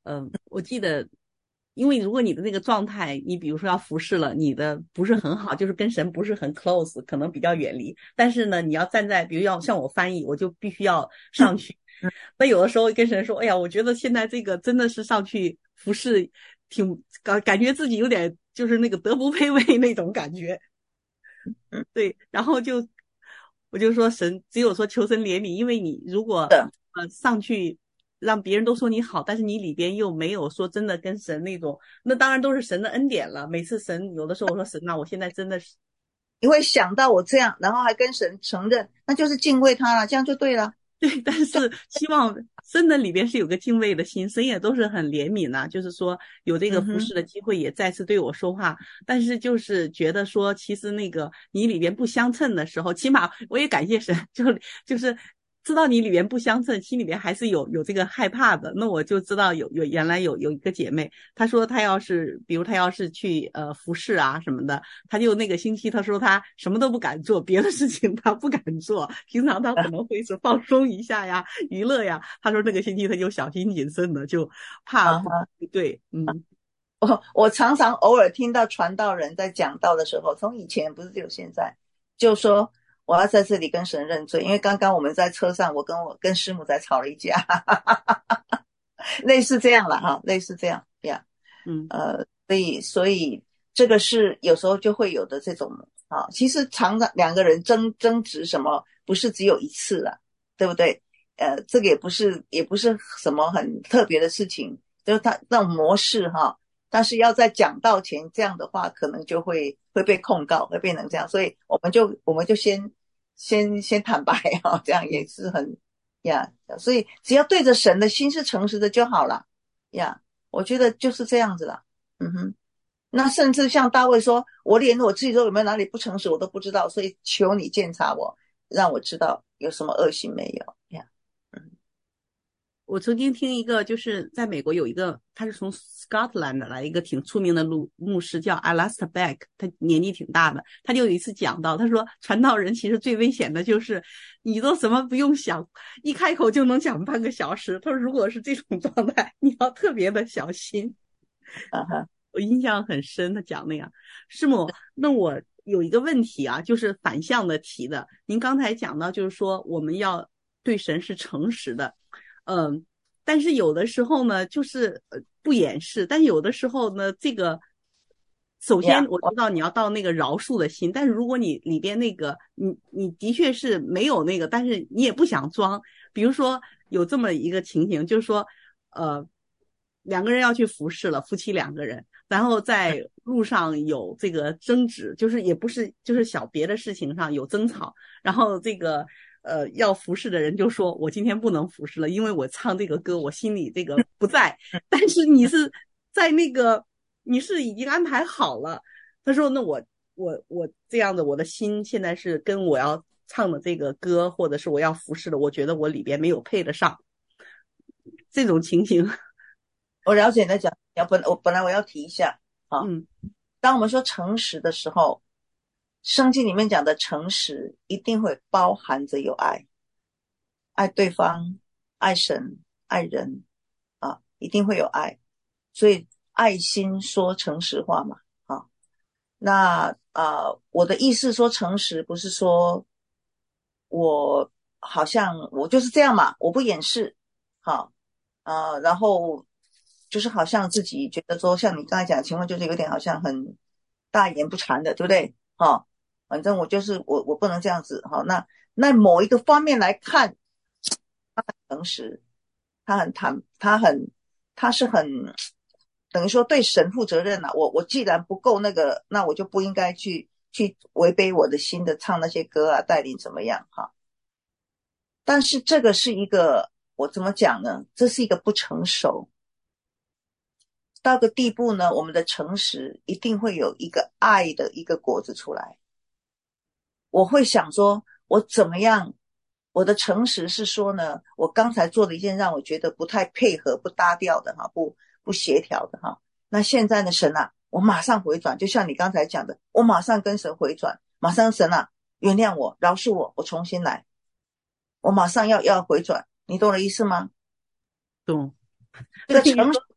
嗯、呃，我记得，因为如果你的那个状态，你比如说要服侍了，你的不是很好，就是跟神不是很 close， 可能比较远离。但是呢，你要站在，比如要像我翻译，我就必须要上去。那有的时候跟神说，哎呀，我觉得现在这个真的是上去服侍，挺感感觉自己有点就是那个德不配位那种感觉。对，然后就我就说神只有说求神怜悯，因为你如果呃上去让别人都说你好，但是你里边又没有说真的跟神那种，那当然都是神的恩典了。每次神有的时候我说神啊，我现在真的是， 你会想到我这样，然后还跟神承认，那就是敬畏他了，这样就对了。 对，但是希望真的里边是有个敬畏的心，神也都是很怜悯啊，就是说有这个服侍的机会也再次对我说话，嗯、但是就是觉得说其实那个你里边不相称的时候，起码我也感谢神，就就是知道你里边不相称，心里边还是有有这个害怕的。那我就知道有有原来有有一个姐妹，她说她要是比如她要是去呃服侍啊什么的，她就那个星期她说她什么都不敢做，别的事情她不敢做，平常她可能会是放松一下呀，娱乐呀。她说那个星期她就小心谨慎的，就怕不对，嗯。 我我常常偶尔听到传道人在讲道的时候，从以前不是只有现在，就说我要在这里跟神认罪，因为刚刚我们在车上，我跟我跟师母在吵了一架，类似这样了哈，类似这样呀，嗯，呃，所以所以这个是有时候就会有的这种啊，其实常常两个人争争执什么，不是只有一次了，对不对？呃，这个也不是也不是什么很特别的事情，就是他那种模式哈。但是要在讲道前这样的话，可能就会会被控告，会变成这样，所以我们就我们就先先先坦白啊、哦，这样也是很呀，所以只要对着神的心是诚实的就好了呀，我觉得就是这样子了，嗯哼。那甚至像大卫说，我连我自己都有没有哪里不诚实我都不知道，所以求你鉴察我，让我知道有什么恶行没有呀。 我曾经听一个，就是在美国有一个，他是从 Scotland 来一个挺出名的牧牧师，叫 Alistair Beck， 他年纪挺大的。他就有一次讲到，他说传道人其实最危险的就是你都什么不用想，一开口就能讲半个小时。他说如果是这种状态，你要特别的小心。 Uh-huh. 我印象很深，他讲那样。师母，那我有一个问题啊，就是反向的提的。您刚才讲到，就是说我们要对神是诚实的。嗯，但是有的时候呢，就是呃不掩饰，但有的时候呢，这个首先我知道你要到那个饶恕的心，但是如果你里边那个你你的确是没有那个，但是你也不想装，比如说有这么一个情形，就是说呃两个人要去服侍了，夫妻两个人，然后在路上有这个争执，就是也不是就是小别的事情上有争吵，然后这个。呃，要服侍的人就说我今天不能服侍了，因为我唱这个歌，我心里这个不在。但是你是在那个，你是已经安排好了。他说，那我我我这样的，我的心现在是跟我要唱的这个歌，或者是我要服侍的，我觉得我里边没有配得上。这种情形， 我了解你在讲。要本我本来我要提一下啊， 嗯， 当我们说诚实的时候。圣经里面讲的诚实一定会包含着有爱，爱对方，爱神，爱人啊，一定会有爱，所以爱心说诚实话嘛啊。那啊，我的意思说诚实不是说我好像我就是这样嘛，我不掩饰，好啊，然后就是好像自己觉得说，像你刚才讲的情况，就是有点好像很大言不惭的，对不对？哈。反正我就是我，我不能这样子哈。那那某一个方面来看，他很诚实，他很坦，他很，他是很等于说对神负责任了、啊。我我既然不够那个，那我就不应该去去违背我的心的唱那些歌啊，带领怎么样哈。但是这个是一个我怎么讲呢？这是一个不成熟。到个地步呢，我们的诚实一定会有一个爱的一个果子出来。我会想说我怎么样，我的诚实是说呢，我刚才做了一件让我觉得不太配合不搭调的哈，不不协调的哈。那现在呢，神啊，我马上回转，就像你刚才讲的，我马上跟神回转，马上神啊原谅我，饶恕我，我重新来，我马上要要回转，你懂我的意思吗？ 懂。 这个诚实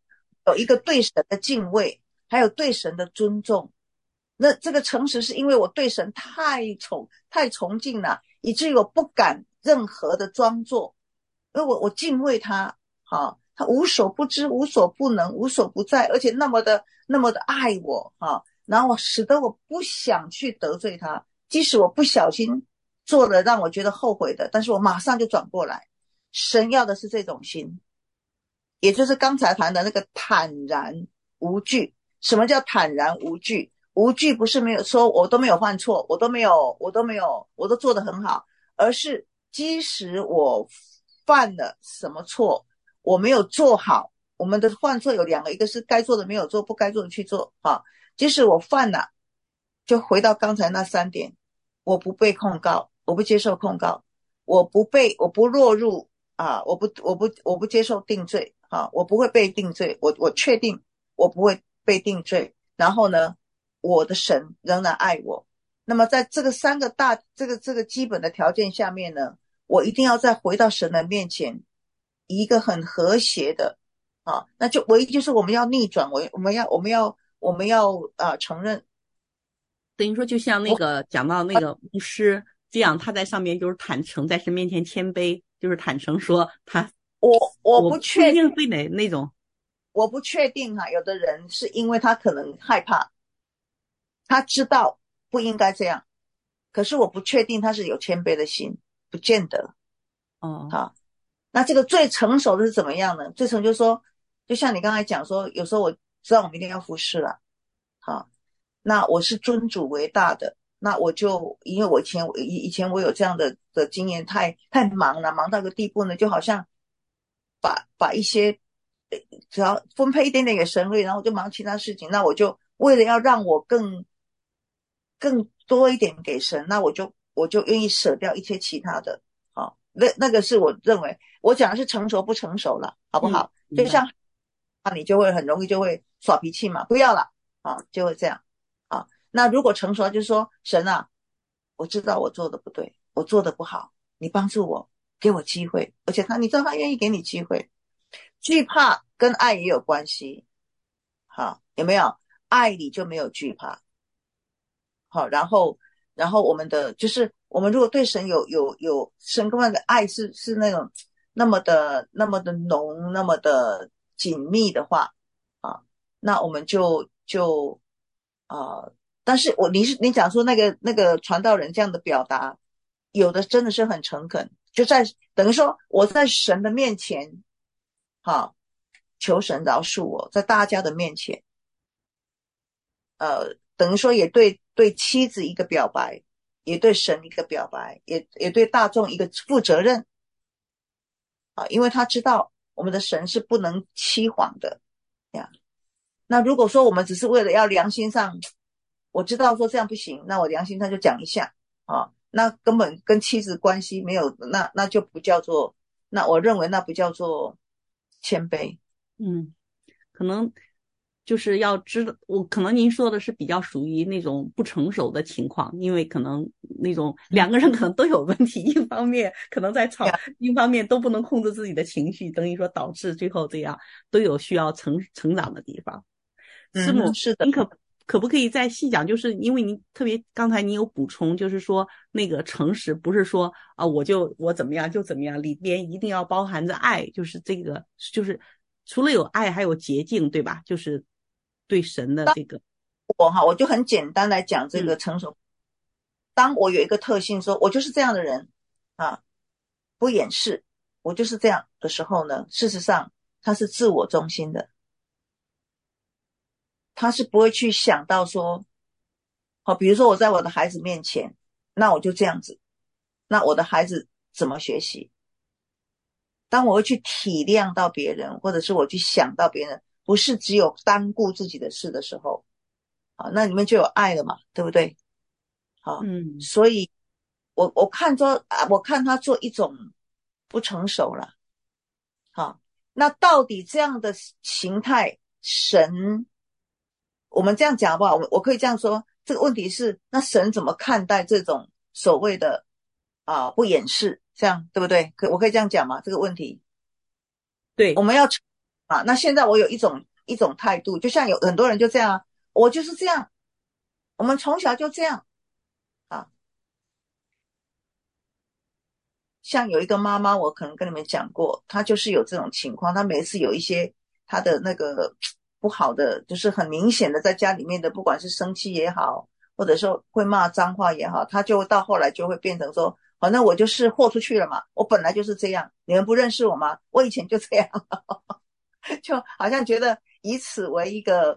有一个对神的敬畏，还有对神的尊重。那这个诚实是因为我对神太崇太崇敬了，以至于我不敢任何的装作，因为我我敬畏他，啊，他无所不知，无所不能，无所不在，而且那么的那么的爱我，啊，然后使得我不想去得罪他，即使我不小心做了让我觉得后悔的，但是我马上就转过来。神要的是这种心，也就是刚才谈的那个坦然无惧。什么叫坦然无惧？无惧不是没有说我都没有犯错，我都没有我都没有我都做得很好，而是即使我犯了什么错，我没有做好。我们的犯错有两个，一个是该做的没有做，不该做的去做啊。即使我犯了，就回到刚才那三点，我不被控告，我不接受控告，我不被我不落入啊，我不我不我不接受定罪啊，我不会被定罪，我我确定我不会被定罪。然后呢，我的神仍然爱我。那么在这个三个大这个这个基本的条件下面呢，我一定要再回到神的面前，一个很和谐的啊，那就唯一就是我们要逆转，我我们要我们要我们要啊、呃、承认。 等于说就像那个讲到那个牧师这样，他在上面就是坦诚，在神面前谦卑，就是坦诚说他我我不不确定非得那种， 我不确定哈、啊，有的人是因为他可能害怕，他知道不应该这样，可是我不确定他是有谦卑的心，不见得。 哦， 好，那这个最成熟的是怎么样呢？最成熟就是说，就像你刚才讲说，有时候我知道我们一定要服侍了，好，那我是尊主为大的，那我就因为我以前以以前我有这样的的经验，太太忙了，忙到一个地步呢，就好像把把一些只要分配一点点给神位，然后我就忙其他事情，那我就为了要让我更更多一点给神，那我就我就愿意舍掉一些其他的，好，那那个是我认为我讲的是成熟不成熟了，好不好？ 嗯、 就像那你就会很容易就会耍脾气嘛，不要了啊，就会这样啊。那如果成熟，就是说神啊，我知道我做的不对，我做的不好，你帮助我，给我机会，而且他你知道他愿意给你机会。惧怕跟爱也有关系，好，有没有？爱里就没有惧怕。好，然后然后我们的就是我们如果对神有有有神跟我的爱是是那种那么的那么的浓那么的紧密的话啊，那我们就就呃但是我你是你讲说那个那个传道人这样的表达，有的真的是很诚恳，就在等于说我在神的面前好，求神饶恕我，在大家的面前呃等于说也对对妻子一个表白，也对神一个表白，也也对大众一个负责任啊，因为他知道我们的神是不能欺谎的呀。那如果说我们只是为了要良心上，我知道说这样不行，那我良心上就讲一下啊，那根本跟妻子关系没有，那那就不叫做，那我认为那不叫做谦卑。 嗯，可能就是要知道，我可能您说的是比较属于那种不成熟的情况，因为可能那种两个人可能都有问题，一方面可能在吵，一方面都不能控制自己的情绪，等于说导致最后这样都有需要成成长的地方。师母， 嗯，是的， 您可可不可以再细讲？就是因为您特别刚才您有补充，就是说那个诚实不是说啊我就我怎么样就怎么样，里边一定要包含着爱，就是这个就是除了有爱还有洁净，对吧？就是对神的这个。 我哈我就很简单来讲这个成熟。嗯、当我有一个特性说我就是这样的人啊，不掩饰，我就是这样的时候呢，事实上他是自我中心的。他是不会去想到说，好，比如说我在我的孩子面前，那我就这样子，那我的孩子怎么学习？当我会去体谅到别人，或者是我去想到别人，不是只有单顾自己的事的时候，好，那里面就有爱了嘛，对不对？好， 嗯， 所以我我看做啊，我看他做一种不成熟了。好，那到底这样的形态，神？我们这样讲好不好？我我可以这样说，这个问题是，那神怎么看待这种所谓的啊、呃、不掩饰，这样对不对？可我可以这样讲吗？这个问题， 对， 我们要啊。那现在我有一种一种态度，就像有很多人就这样啊，我就是这样，我们从小就这样啊。像有一个妈妈，我可能跟你们讲过，她就是有这种情况，她每次有一些她的那个不好的，就是很明显的在家里面的，不管是生气也好，或者说会骂脏话也好，她就到后来就会变成说，反正我就是豁出去了嘛，我本来就是这样，你们不认识我吗？我以前就这样就好像觉得以此为一个，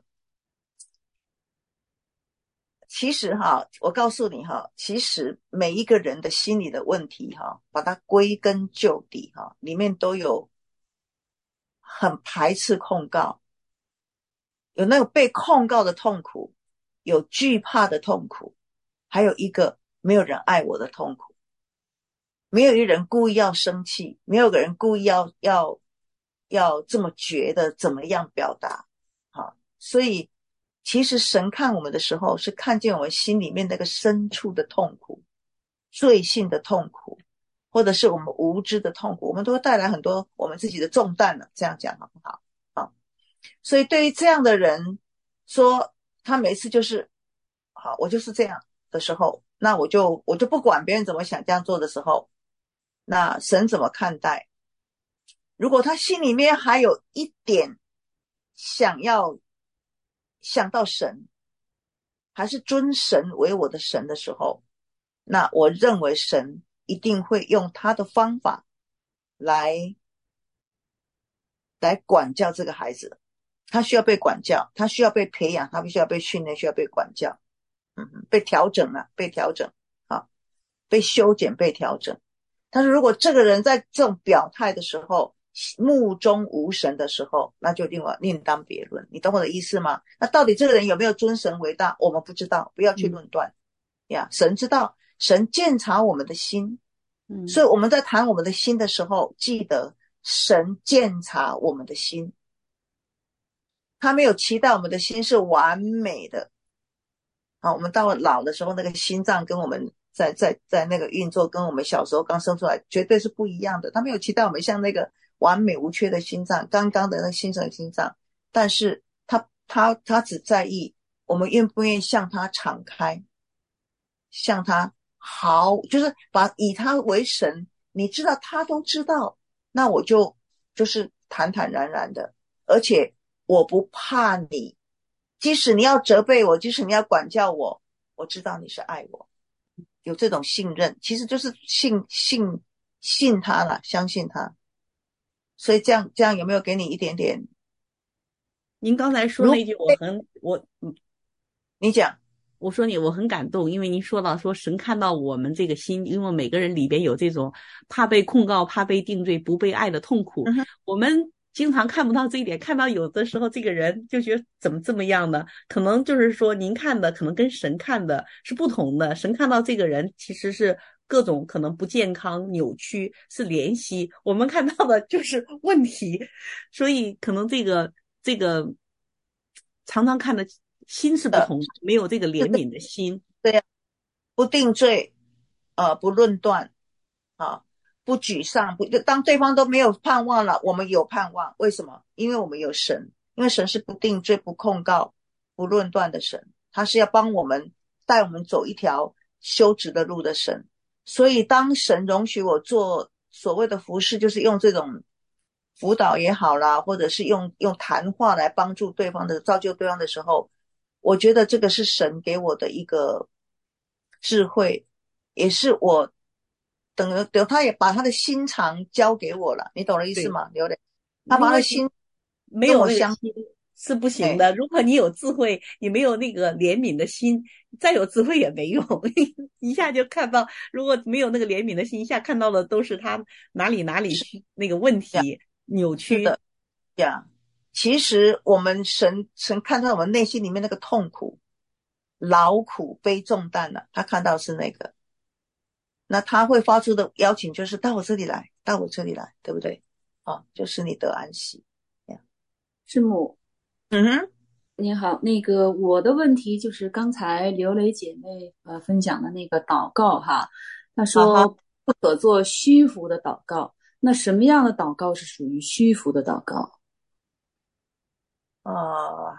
其实哈，我告诉你哈，其实每一个人的心理的问题哈，把它归根究底哈，里面都有很排斥控告，有那个被控告的痛苦，有惧怕的痛苦，还有一个没有人爱我的痛苦。没有一个人故意要生气，没有个人故意要要要这么觉得怎么样表达啊。所以其实神看我们的时候，是看见我们心里面那个深处的痛苦，罪性的痛苦，或者是我们无知的痛苦，我们都会带来很多我们自己的重担了，这样讲好不好啊？所以对于这样的人说，他每次就是好，我就是这样的时候，那我就我就不管别人怎么想这样做的时候，那神怎么看待？如果他心里面还有一点想要想到神，还是尊神为我的神的时候，那我认为神一定会用他的方法来来管教这个孩子。他需要被管教，他需要被培养，他必须要被训练，需要被管教，嗯，被调整了，被调整啊，被修剪，被调整。但是如果这个人在这种表态的时候，目中无神的时候，那就另外另当别论。你懂我的意思吗？那到底这个人有没有尊神为大，我们不知道，不要去论断、嗯、呀。神知道，神鉴察我们的心、嗯、所以我们在谈我们的心的时候，记得神鉴察我们的心，他没有期待我们的心是完美的。好，我们到老的时候，那个心脏跟我们在在在那个运作，跟我们小时候刚生出来绝对是不一样的。他没有期待我们像那个完美无缺的心脏，刚刚的那个新生的心脏，但是他他他只在意我们愿不愿意向他敞开，向他好，就是把以他为神。你知道他都知道，那我就就是坦坦然然的，而且我不怕你。即使你要责备我，即使你要管教我，我知道你是爱我，有这种信任，其实就是信信信他了，相信他。所以这样这样有没有给你一点点？ 您刚才说那句我很我你讲， 我说你我很感动，因为您说到说神看到我们这个心，因为每个人里边有这种怕被控告、怕被定罪、不被爱的痛苦，嗯、我们经常看不到这一点，看到有的时候这个人就觉得怎么这么样呢？可能就是说您看的可能跟神看的是不同的，神看到这个人其实是各种可能不健康、扭曲，是怜惜，我们看到的就是问题，所以可能这个这个常常看的心是不同的，没有这个怜悯的心。 对呀、啊，不定罪，呃，不论断啊。不沮丧，不当对方都没有盼望了，我们有盼望。为什么？因为我们有神，因为神是不定罪、不控告、不论断的神，他是要帮我们带我们走一条修直的路的神。所以当神容许我做所谓的服事，就是用这种辅导也好啦，或者是用用谈话来帮助对方的造就对方的时候，我觉得这个是神给我的一个智慧，也是我等于等他也把他的心肠交给我了，你懂的意思吗？刘磊，他把他的心没有那个心是不行的。如果你有智慧，你没有那个怜悯的心，再有智慧也没用。一下就看到，如果没有那个怜悯的心，一下看到的都是他哪里哪里那个问题扭曲的呀。其实我们神神看到我们内心里面那个痛苦、劳苦、背重担了，他看到是那个。那他会发出的邀请就是到我这里来，到我这里来，对不对？啊，就是你得安息。 师母， 嗯哼， 您好，那个我的问题就是刚才刘磊姐妹呃分享的那个祷告哈，她说不可做虚浮的祷告，那什么样的祷告是属于虚浮的祷告？ 呃，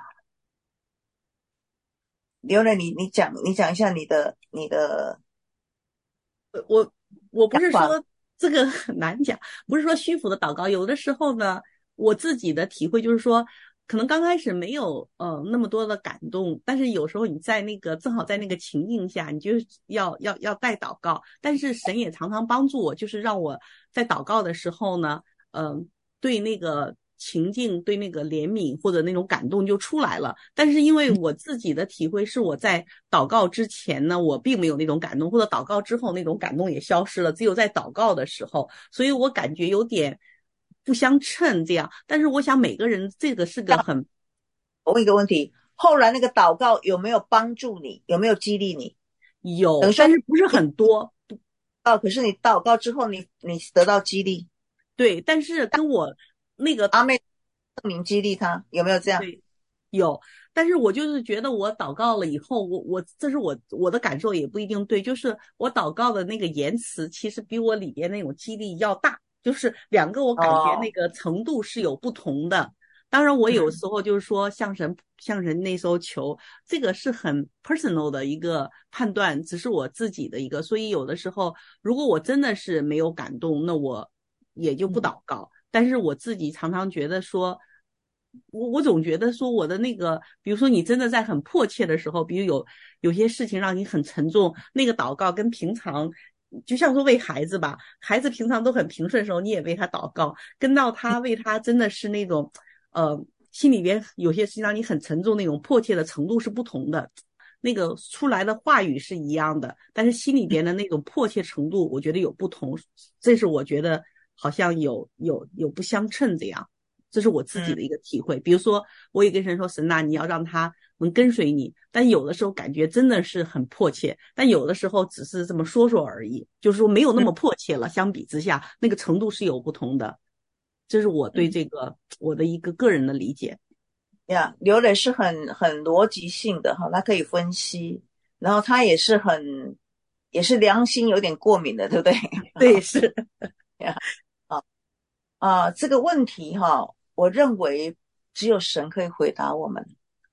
刘磊，你你讲你讲一下你的你的我我不是想法。 说这个很难讲，不是说虚浮的祷告，有的时候呢，我自己的体会就是说，可能刚开始没有呃那么多的感动，但是有时候你在那个正好在那个情境下，你就要要要带祷告，但是神也常常帮助我，就是让我在祷告的时候呢，嗯、呃，对那个情境对那个怜悯或者那种感动就出来了。但是因为我自己的体会是我在祷告之前呢，我并没有那种感动，或者祷告之后那种感动也消失了，只有在祷告的时候，所以我感觉有点不相称这样。但是我想每个人这个是个很， 我问一个问题，后来那个祷告有没有帮助你？有没有激励你？ 有，但是不是很多。 哦，可是你祷告之后你，你得到激励。 对，但是跟我那个阿妹圣灵激励他，有没有这样？ 对，有。但是我就是觉得我祷告了以后，我我这是我我的感受也不一定对，就是我祷告的那个言辞其实比我里边那种激励要大，就是两个我感觉那个程度是有不同的。哦，当然我有时候就是说向神向神那时候求，这个是很 personal 的一个判断，只是我自己的一个，所以有的时候如果我真的是没有感动，那我也就不祷告。但是我自己常常觉得说，我我总觉得说我的那个，比如说你真的在很迫切的时候，比如有有些事情让你很沉重，那个祷告跟平常，就像说为孩子吧，孩子平常都很平顺的时候，你也为他祷告，跟到他为他真的是那种，呃，心里边有些事情让你很沉重，那种迫切的程度是不同的。那个出来的话语是一样的，但是心里边的那种迫切程度，我觉得有不同，这是我觉得好像有有有不相称这样。这是我自己的一个体会。比如说我也跟神说，神呐，你要让他能跟随你，但有的时候感觉真的是很迫切，但有的时候只是这么说说而已，就是说没有那么迫切了，相比之下那个程度是有不同的。这是我对这个我的一个个人的理解。 呀，刘磊是很很逻辑性的哈，他可以分析，然后他也是很也是良心有点过敏的，对不对？ 对，是呀，啊啊，这个问题哈，我认为只有神可以回答我们。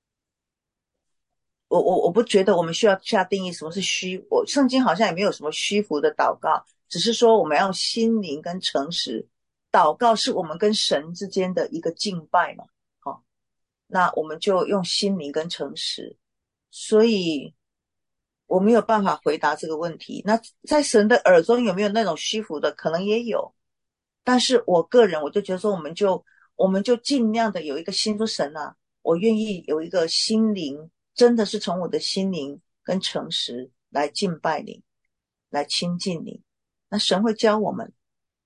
我我我不觉得我们需要下定义什么是虚，我圣经好像也没有什么虚浮的祷告，只是说我们要心灵跟诚实。祷告是我们跟神之间的一个敬拜嘛，好，那我们就用心灵跟诚实，所以我没有办法回答这个问题。那在神的耳中有没有那种虚浮的？可能也有，但是我个人我就觉得说，我们就我们就尽量的有一个心，说神啊，我愿意有一个心灵，真的是从我的心灵跟诚实来敬拜你，来亲近你。那神会教我们。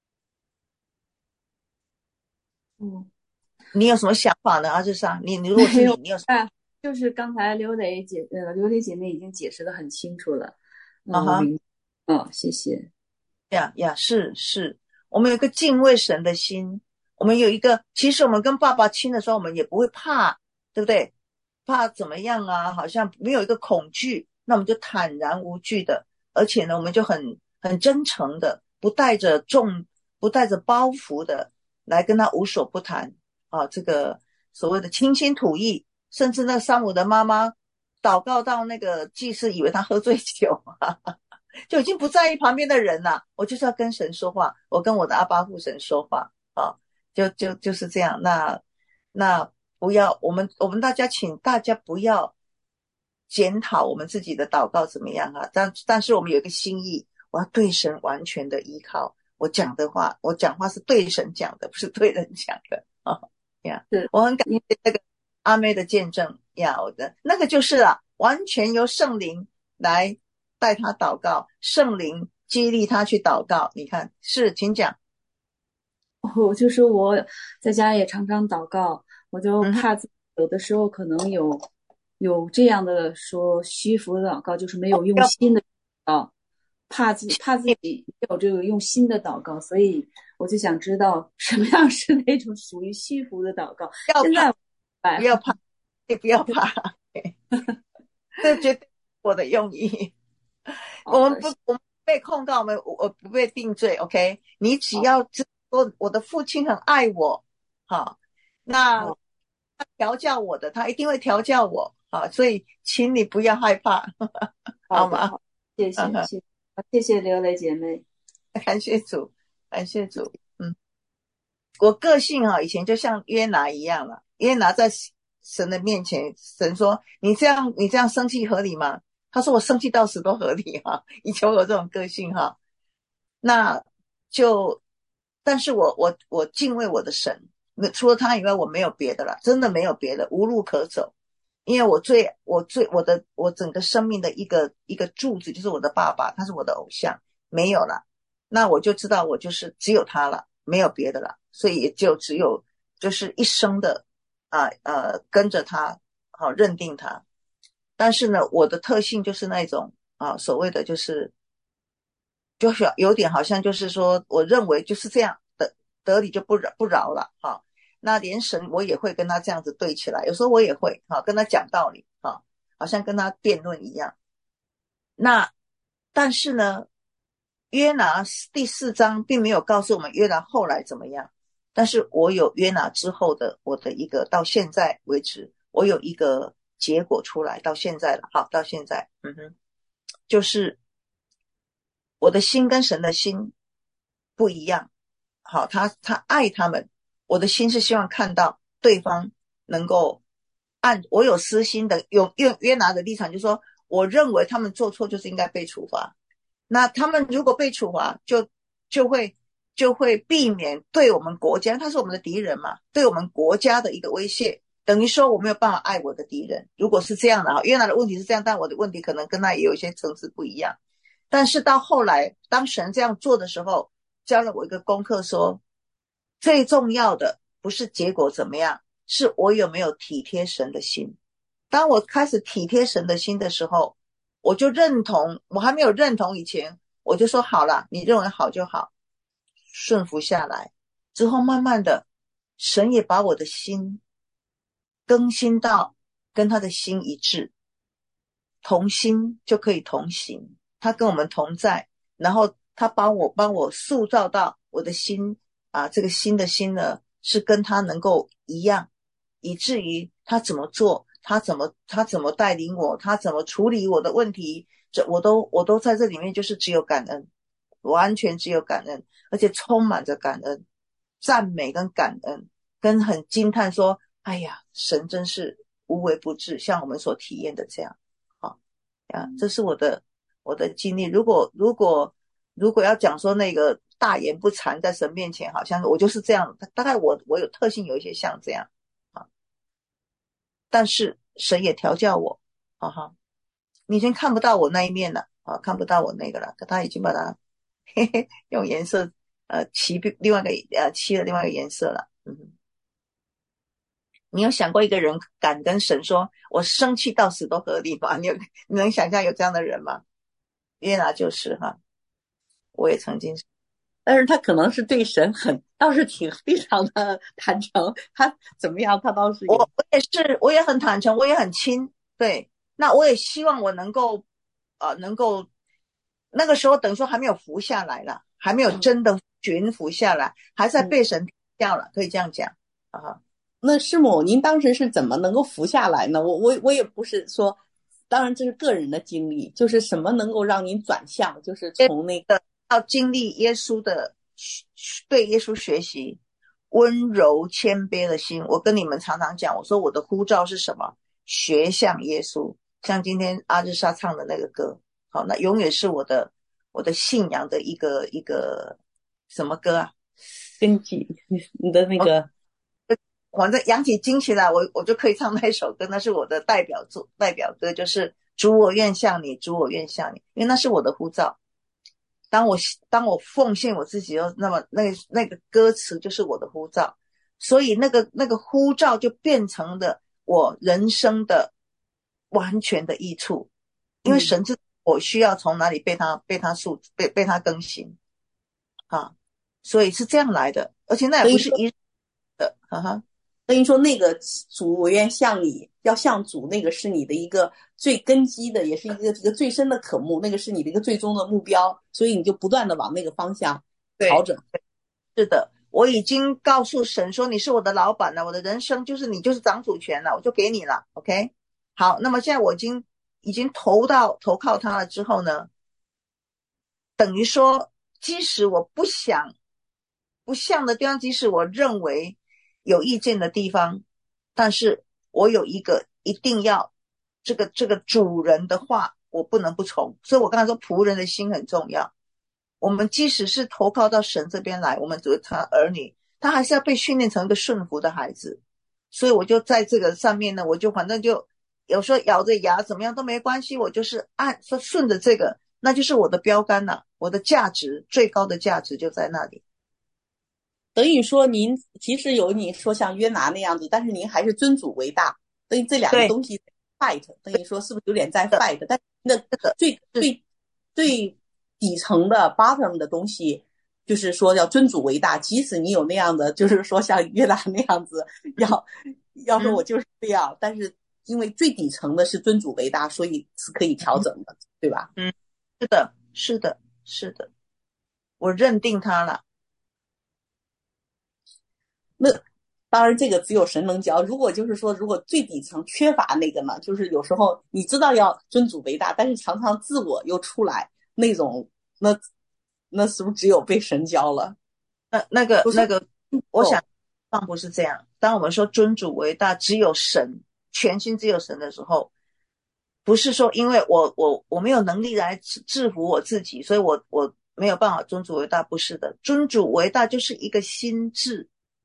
嗯， 你有什么想法呢？阿志莎，你你如果是你，你有什么？ 啊，就是刚才刘磊姐呃刘磊姐妹已经解释得很清楚了。 啊哈， 哦，谢谢。 呀呀，是是，我们有一个敬畏神的心，我们有一个，其实我们跟爸爸亲的时候，我们也不会怕，对不对？怕怎么样啊？好像没有一个恐惧，那我们就坦然无惧的，而且呢，我们就很很真诚的，不带着重，不带着包袱的来跟他无所不谈啊。这个所谓的倾心吐意，甚至那个山姆的妈妈祷告到那个祭司以为他喝醉酒啊。就已经不在意旁边的人了，我就是要跟神说话，我跟我的阿爸父神说话啊，就就就是这样。那那不要我们我们大家请大家不要检讨我们自己的祷告怎么样啊，但但是我们有一个心意，我要对神完全的依靠，我讲的话，我讲话是对神讲的，不是对人讲的啊呀。我很感谢这个阿妹的见证呀，我的那个就是啊，完全由圣灵来带他祷告，圣灵激励他去祷告。你看，是，请讲。 哦，就是我在家也常常祷告，我就怕自己有的时候可能有有这样的说虚浮的祷告，就是没有用心的祷告，怕自怕自己有这个用心的祷告，所以我就想知道什么样是那种属于虚浮的祷告。现在不要怕，你不要怕，这绝对我的用意。我们不，我们被控告，我们我不被定罪。OK， 你只要知说我的父亲很爱我，好，那调教我的，他一定会调教我啊，所以请你不要害怕，好吗？ 好的，好，谢谢，谢谢，谢谢刘蕾姐妹， 感谢主，感谢主。嗯，我个性啊，以前就像约拿一样了。约拿在神的面前，神说：“你这样，你这样生气合理吗？”他说：“我生气到死都合理哈。”以前我有这种个性哈，那就，但是我我我敬畏我的神，除了他以外，我没有别的了，真的没有别的，无路可走。因为我最我最我的我整个生命的一个一个柱子就是我的爸爸，他是我的偶像，没有了，那我就知道我就是只有他了，没有别的了，所以也就只有就是一生的啊呃跟着他，好、啊、认定他。但是呢，我的特性就是那种啊所谓的就是就是有点好像就是说，我认为就是这样的，得理就不饶不饶了哈、啊。那连神我也会跟他这样子对起来，有时候我也会哈、啊、跟他讲道理哈、啊，好像跟他辩论一样。那但是呢，约拿第四章并没有告诉我们约拿后来怎么样，但是我有约拿之后的我的一个到现在为止，我有一个结果出来，到现在了，好，到现在，嗯哼，就是我的心跟神的心不一样，好，他他爱他们，我的心是希望看到对方能够按我有私心的，有约约拿的立场就是说，我认为他们做错就是应该被处罚，那他们如果被处罚，就就会就会避免对我们国家，他是我们的敌人嘛，对我们国家的一个威胁，等于说我没有办法爱我的敌人。如果是这样的哈，约拿的问题是这样，但我的问题可能跟他也有一些层次不一样。但是到后来，当神这样做的时候，教了我一个功课说，最重要的不是结果怎么样，是我有没有体贴神的心。当我开始体贴神的心的时候，我就认同，我还没有认同以前，我就说好了，你认为好就好，顺服下来之后，慢慢的神也把我的心更新到跟他的心一致，同心就可以同行，他跟我们同在，然后他帮我帮我塑造到我的心啊，这个新的心呢是跟他能够一样，以至于他怎么做，他怎么他怎么带领我，他怎么处理我的问题，这我都我都在这里面就是只有感恩，完全只有感恩，而且充满着感恩、赞美跟感恩，跟很惊叹说，哎呀，神真是无微不至，像我们所体验的这样。啊，这是我的我的经历。如果如果如果要讲说那个大言不惭在神面前，好像我就是这样，大概我我有特性有一些像这样啊。但是神也调教我，啊哈，你已经看不到我那一面了啊，看不到我那个了，可他已经把它嘿嘿用颜色呃漆另外一个呃漆了另外一个颜色了，嗯。你有想过一个人敢跟神说我生气到死都合理吗？你有你能想象有这样的人吗？约拿就是哈，我也曾经， 但是他可能是对神很倒是挺非常的坦诚，他怎么样他倒是有， 我我也是，我也很坦诚，我也很亲，对，那我也希望我能够呃能够那个时候等于说还没有服下来了，还没有真的驯服下来，还在被神调了，可以这样讲啊。 那师母，您当时是怎么能够服下来呢？我我我也不是说，当然这是个人的经历，就是什么能够让您转向，就是从那个要经历耶稣的对耶稣学习温柔谦卑的心。我跟你们常常讲，我说我的呼召是什么？学像耶稣，像今天阿日莎唱的那个歌，好，那永远是我的我的信仰的一个一个什么歌啊？ 根基，你的那个。 反正扬起筋起来，我我就可以唱那一首歌，那是我的代表作代表歌，就是主我愿像你，主我愿像你，因为那是我的呼召。当我当我奉献我自己，那么那个那个歌词就是我的呼召，所以那个那个呼召就变成了我人生的完全的益处，因为神知道我需要从哪里被他被他塑被被他更新啊，所以是这样来的，而且那也不是一日的，哈哈。 等于说那个主我愿像你，要像主，那个是你的一个最根基的，也是一个一个最深的渴慕，那个是你的一个最终的目标，所以你就不断的往那个方向调整。 是的， 我已经告诉神说你是我的老板了，我的人生就是你就是掌主权了，我就给你了 OK。 好，那么现在我已经已经投到投靠他了之后呢，等于说即使我不想不像的地方，即使我认为有意见的地方，但是我有一个一定要这个这个主人的话我不能不从。所以我刚才说仆人的心很重要，我们即使是投靠到神这边来，我们作为他儿女，他还是要被训练成一个顺服的孩子。所以我就在这个上面呢，我就反正就有时候咬着牙怎么样都没关系，我就是按说顺着这个，那就是我的标杆了，我的价值最高的价值就在那里。 等于说您即使有你说像约拿那样子，但是您还是尊主为大，等于这两个东西 fight， 等于说是不是有点在 fight？ 但那最最最底层的 bottom 的东西就是说要尊主为大，即使你有那样的就是说像约拿那样子要要说我就是这样、嗯、但是因为最底层的是尊主为大，所以是可以调整的、嗯、对吧？ 嗯，是的是的是的，我认定他了。 那当然这个只有神能教，如果就是说如果最底层缺乏那个呢，就是有时候你知道要尊主为大，但是常常自我又出来那种，那那是不是只有被神教了？ 那那个那个我想当不是这样，当我们说尊主为大只有神，全心只有神的时候，不是说因为我我我没有能力来制服我自己，所以我我没有办法尊主为大，不是的，尊主为大就是一个心智。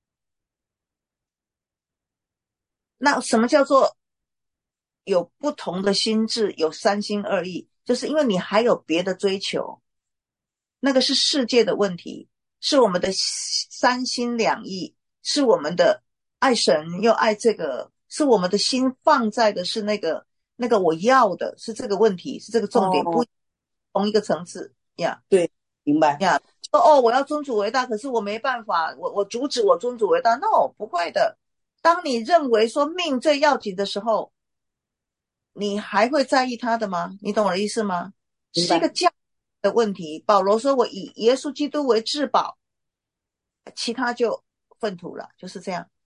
那什么叫做有不同的心智，有三心二意，就是因为你还有别的追求，那个是世界的问题，是我们的三心两意，是我们的爱神又爱这个，是我们的心放在的是那个那个我要的，是这个问题，是这个重点， 哦、 不同一个层次呀。 Yeah, 对，明白呀。说哦，我要尊主为大，可是我没办法，我我阻止我尊主为大 ，no， 不会的。当你认为说命最要紧的时候，你还会在意他的吗？你懂我的意思吗？是一个价值的问题。保罗说我以耶稣基督为至宝，其他就粪土了，就是这样。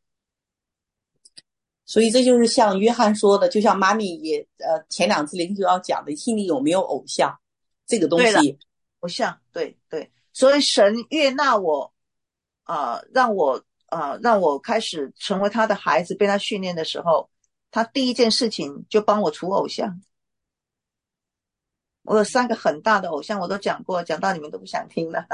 所以这就是像约翰说的，就像妈咪也呃前两次灵就要讲的，心里有没有偶像这个东西。 偶像，对对。所以神悦纳我呃让我呃让我开始成为他的孩子，被他训练的时候，他第一件事情就帮我除偶像。我有三个很大的偶像，我都讲过，讲到你们都不想听了。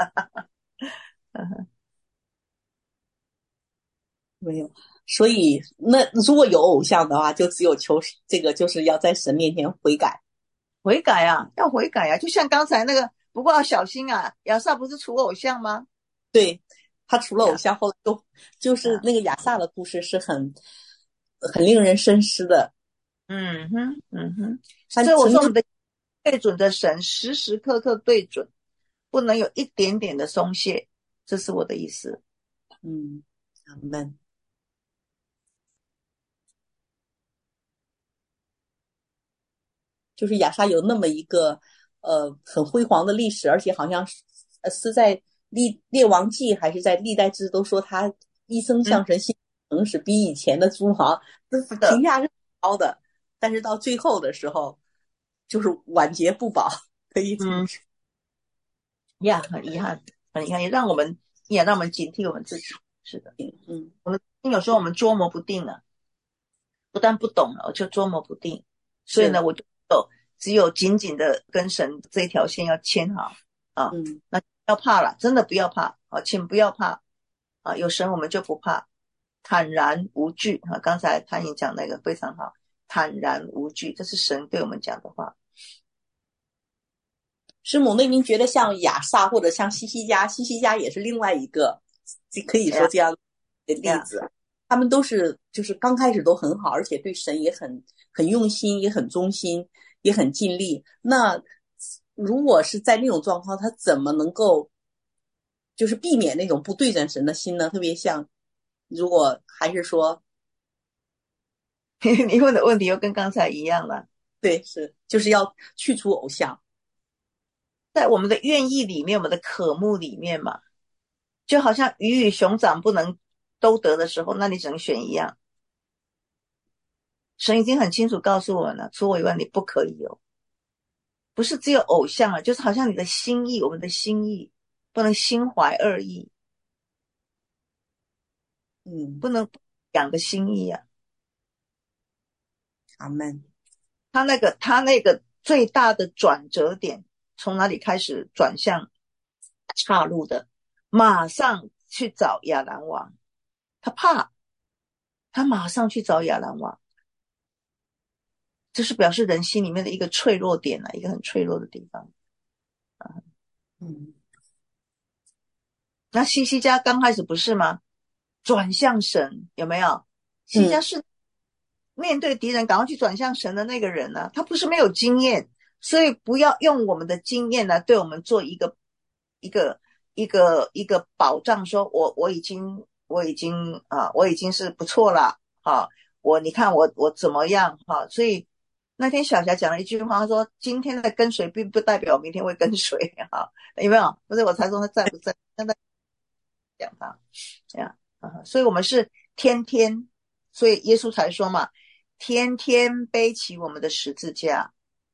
没有，所以那如果有偶像的话，就只有求这个，就是要在神面前悔改， 悔改啊，要悔改啊！就像刚才那个，不过要小心啊，亚萨不是除偶像吗？ 对，他除了偶像后，就就是那个亚萨的故事是很很令人深思的。 嗯哼，嗯哼。所以我说我们的对准的神，时时刻刻对准，不能有一点点的松懈，这是我的意思。 嗯，阿们。就是亚萨有那么一个呃很辉煌的历史，而且好像是呃是在历列王记还是在历代志都说他一生向神信诚实，比以前的诸王评价是很高的，但是到最后的时候就是晚节不保，可以这么说。 呀，很遗憾，很遗憾，也让我们也让我们警惕我们自己。是的， 嗯， 我们有时候我们捉摸不定了，不但不懂了，就捉摸不定，所以呢，我就只有紧紧的跟神这一条线要牵好啊， 嗯， 那不要怕了，真的不要怕啊，请不要怕啊，有神我们就不怕，坦然无惧啊。刚才谭颖讲那个非常好，坦然无惧，这是神对我们讲的话。 师母，那您觉得像亚萨或者像西西家，西西家也是另外一个可以说这样的例子， yeah. 他们都是就是刚开始都很好，而且对神也很很用心，也很忠心，也很尽力。那如果是在那种状况，他怎么能够就是避免那种不对准神的心呢？特别像如果还是说你问的问题又跟刚才一样了。 对，是就是要去除偶像， 在我们的愿意里面，我们的渴慕里面嘛， 就好像鱼与熊掌不能都得的时候，那你只能选一样。神已经很清楚告诉我们了，除我以外你不可以有。不是只有偶像啊，就是好像你的心意，我们的心意不能心怀二意， 嗯， 不能两个心意啊。 阿们。 他那个他那个最大的转折点从哪里开始转向岔路的？马上去找亚兰王，他怕，他马上去找亚兰王，这是表示人心里面的一个脆弱点啊，一个很脆弱的地方。 嗯， 那西西家刚开始不是吗？转向神，有没有？西西家是面对敌人赶快去转向神的那个人呢、啊，他不是没有经验，所以不要用我们的经验来对我们做一个一个一个一个保障，说我我已经我已经啊我已经是不错了啊，我你看我我怎么样哈、啊？所以那天小霞讲了一句话，他说今天的跟随并不代表明天会跟随哈，有没有？不是我才说他在不在？现在讲他这样啊，所以我们是天天，所以耶稣才说嘛。天天背起我们的十字架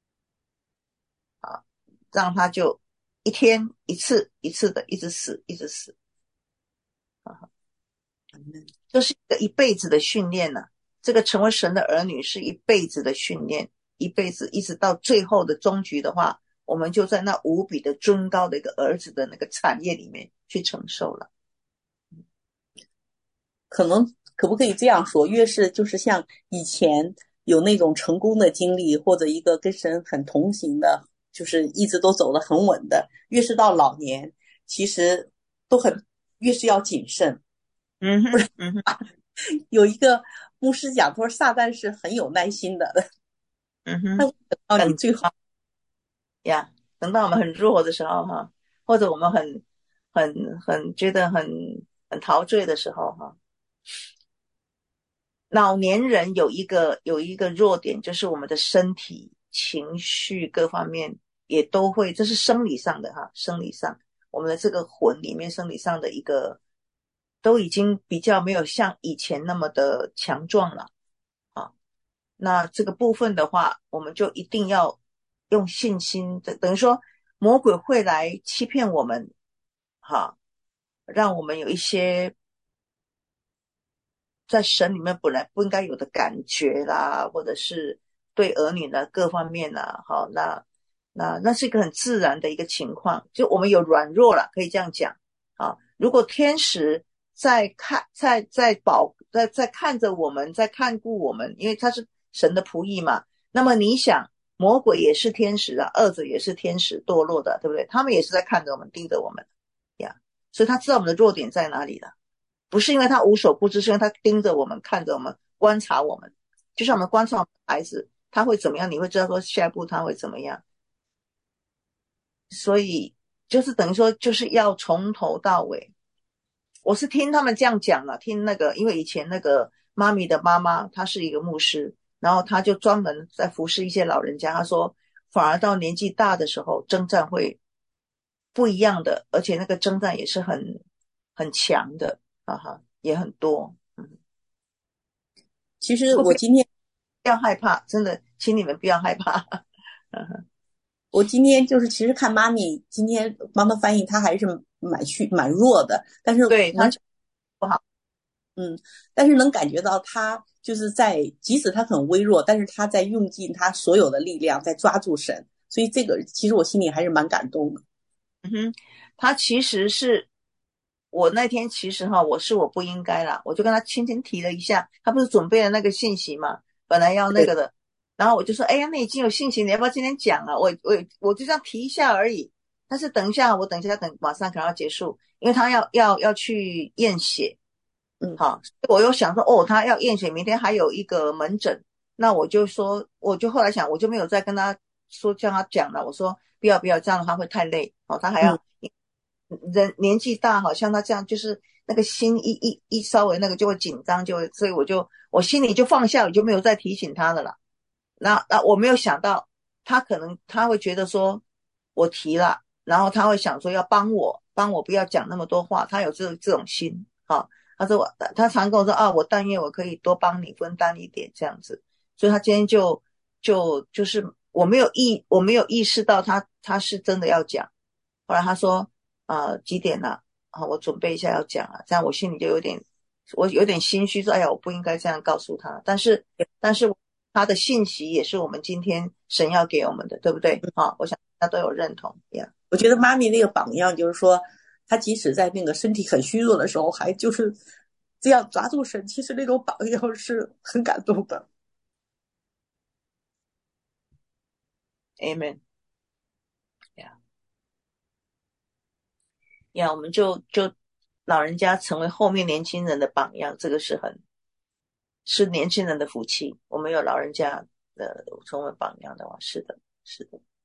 啊，让他就一天一次一次的一直死一直死啊，这是一个一辈子的训练呢、啊。这个成为神的儿女是一辈子的训练，一辈子一直到最后的终局的话，我们就在那无比的尊高的一个儿子的那个产业里面去承受了。 可能可不可以这样说，越是就是像以前有那种成功的经历，或者一个跟神很同行的，就是一直都走得很稳的，越是到老年其实都很越是要谨慎。 嗯哼，嗯哼， 有一个牧师讲，他说撒旦是很有耐心的， 嗯哼， 他会等到你最后呀，等到我们很弱的时候哈，或者我们很很很觉得很很陶醉的时候哈。老年人有一个有一个弱点，就是我们的身体、情绪各方面也都会，这是生理上的哈，生理上我们的这个魂里面生理上的一个，都已经比较没有像以前那么的强壮了啊。那这个部分的话，我们就一定要用信心，等于说魔鬼会来欺骗我们，哈，让我们有一些在神里面本来不应该有的感觉啦，或者是对儿女的各方面啦，好，那那那是一个很自然的一个情况，就我们有软弱了，可以这样讲啊。如果天使在看，在在保，在在看着我们，在看顾我们，因为他是神的仆役嘛。那么你想，魔鬼也是天使啊，恶者也是天使堕落的，对不对？他们也是在看着我们，盯着我们呀，所以他知道我们的弱点在哪里了。不是因为他无所不知，是因为他盯着我们，看着我们，观察我们。就像我们观察我们孩子，他会怎么样，你会知道说下一步他会怎么样。所以就是等于说，就是要从头到尾。我是听他们这样讲了，听那个，因为以前那个妈咪的妈妈，她是一个牧师，然后她就专门在服侍一些老人家。她说，反而到年纪大的时候，征战会不一样的，而且那个征战也是很很强的。啊哈，也很多，嗯， 其实我今天不要害怕，真的，请你们不要害怕。嗯、 我今天就是其实看妈咪，今天妈妈翻译她还是蛮虚蛮弱的，但是对她不好， 嗯，但是能感觉到她就是在即使她很微弱，但是她在用尽她所有的力量在抓住神，所以这个其实我心里还是蛮感动的。 嗯哼，她其实是。我那天其实哈，我是我不应该啦，我就跟他轻轻提了一下，他不是准备了那个信息嘛，本来要那个的，然后我就说，哎呀，那已经有信息，你要不要今天讲啊？我我我就这样提一下而已，但是等一下，我等一下等马上可能要结束，因为他要要要去验血， 嗯， 好，我又想说，哦，他要验血，明天还有一个门诊，那我就说，我就后来想，我就没有再跟他说叫他讲了，我说不要不要，这样的话会太累，哦，他还要。嗯人年纪大，好像他这样，就是那个心一一一稍微那个就会紧张，就会，所以我就我心里就放下，我就没有再提醒他的了。那那我没有想到，他可能他会觉得说我提了，然后他会想说要帮我， 帮我不要讲那么多话，他有这这种心啊。他说我他常跟我说啊，我但愿我可以多帮你分担一点这样子。所以他今天就就就是我没有意我没有意识到他他是真的要讲。后来他说呃几点了啊，我准备一下要讲了，这样我心里就有点我有点心虚，说哎呀我不应该这样告诉他，但是但是他的信息也是我们今天神要给我们的，对不对啊？我想大家都有认同呀。Yeah. 我觉得妈咪那个榜样就是说，她即使在那个身体很虚弱的时候，还就是这样抓住神，其实那种榜样是很感动的。 Amen。呀，呀，我们就就老人家成为后面年轻人的榜样，这个是很是年轻人的福气。我们有老人家的成为榜样的话，是的，是的。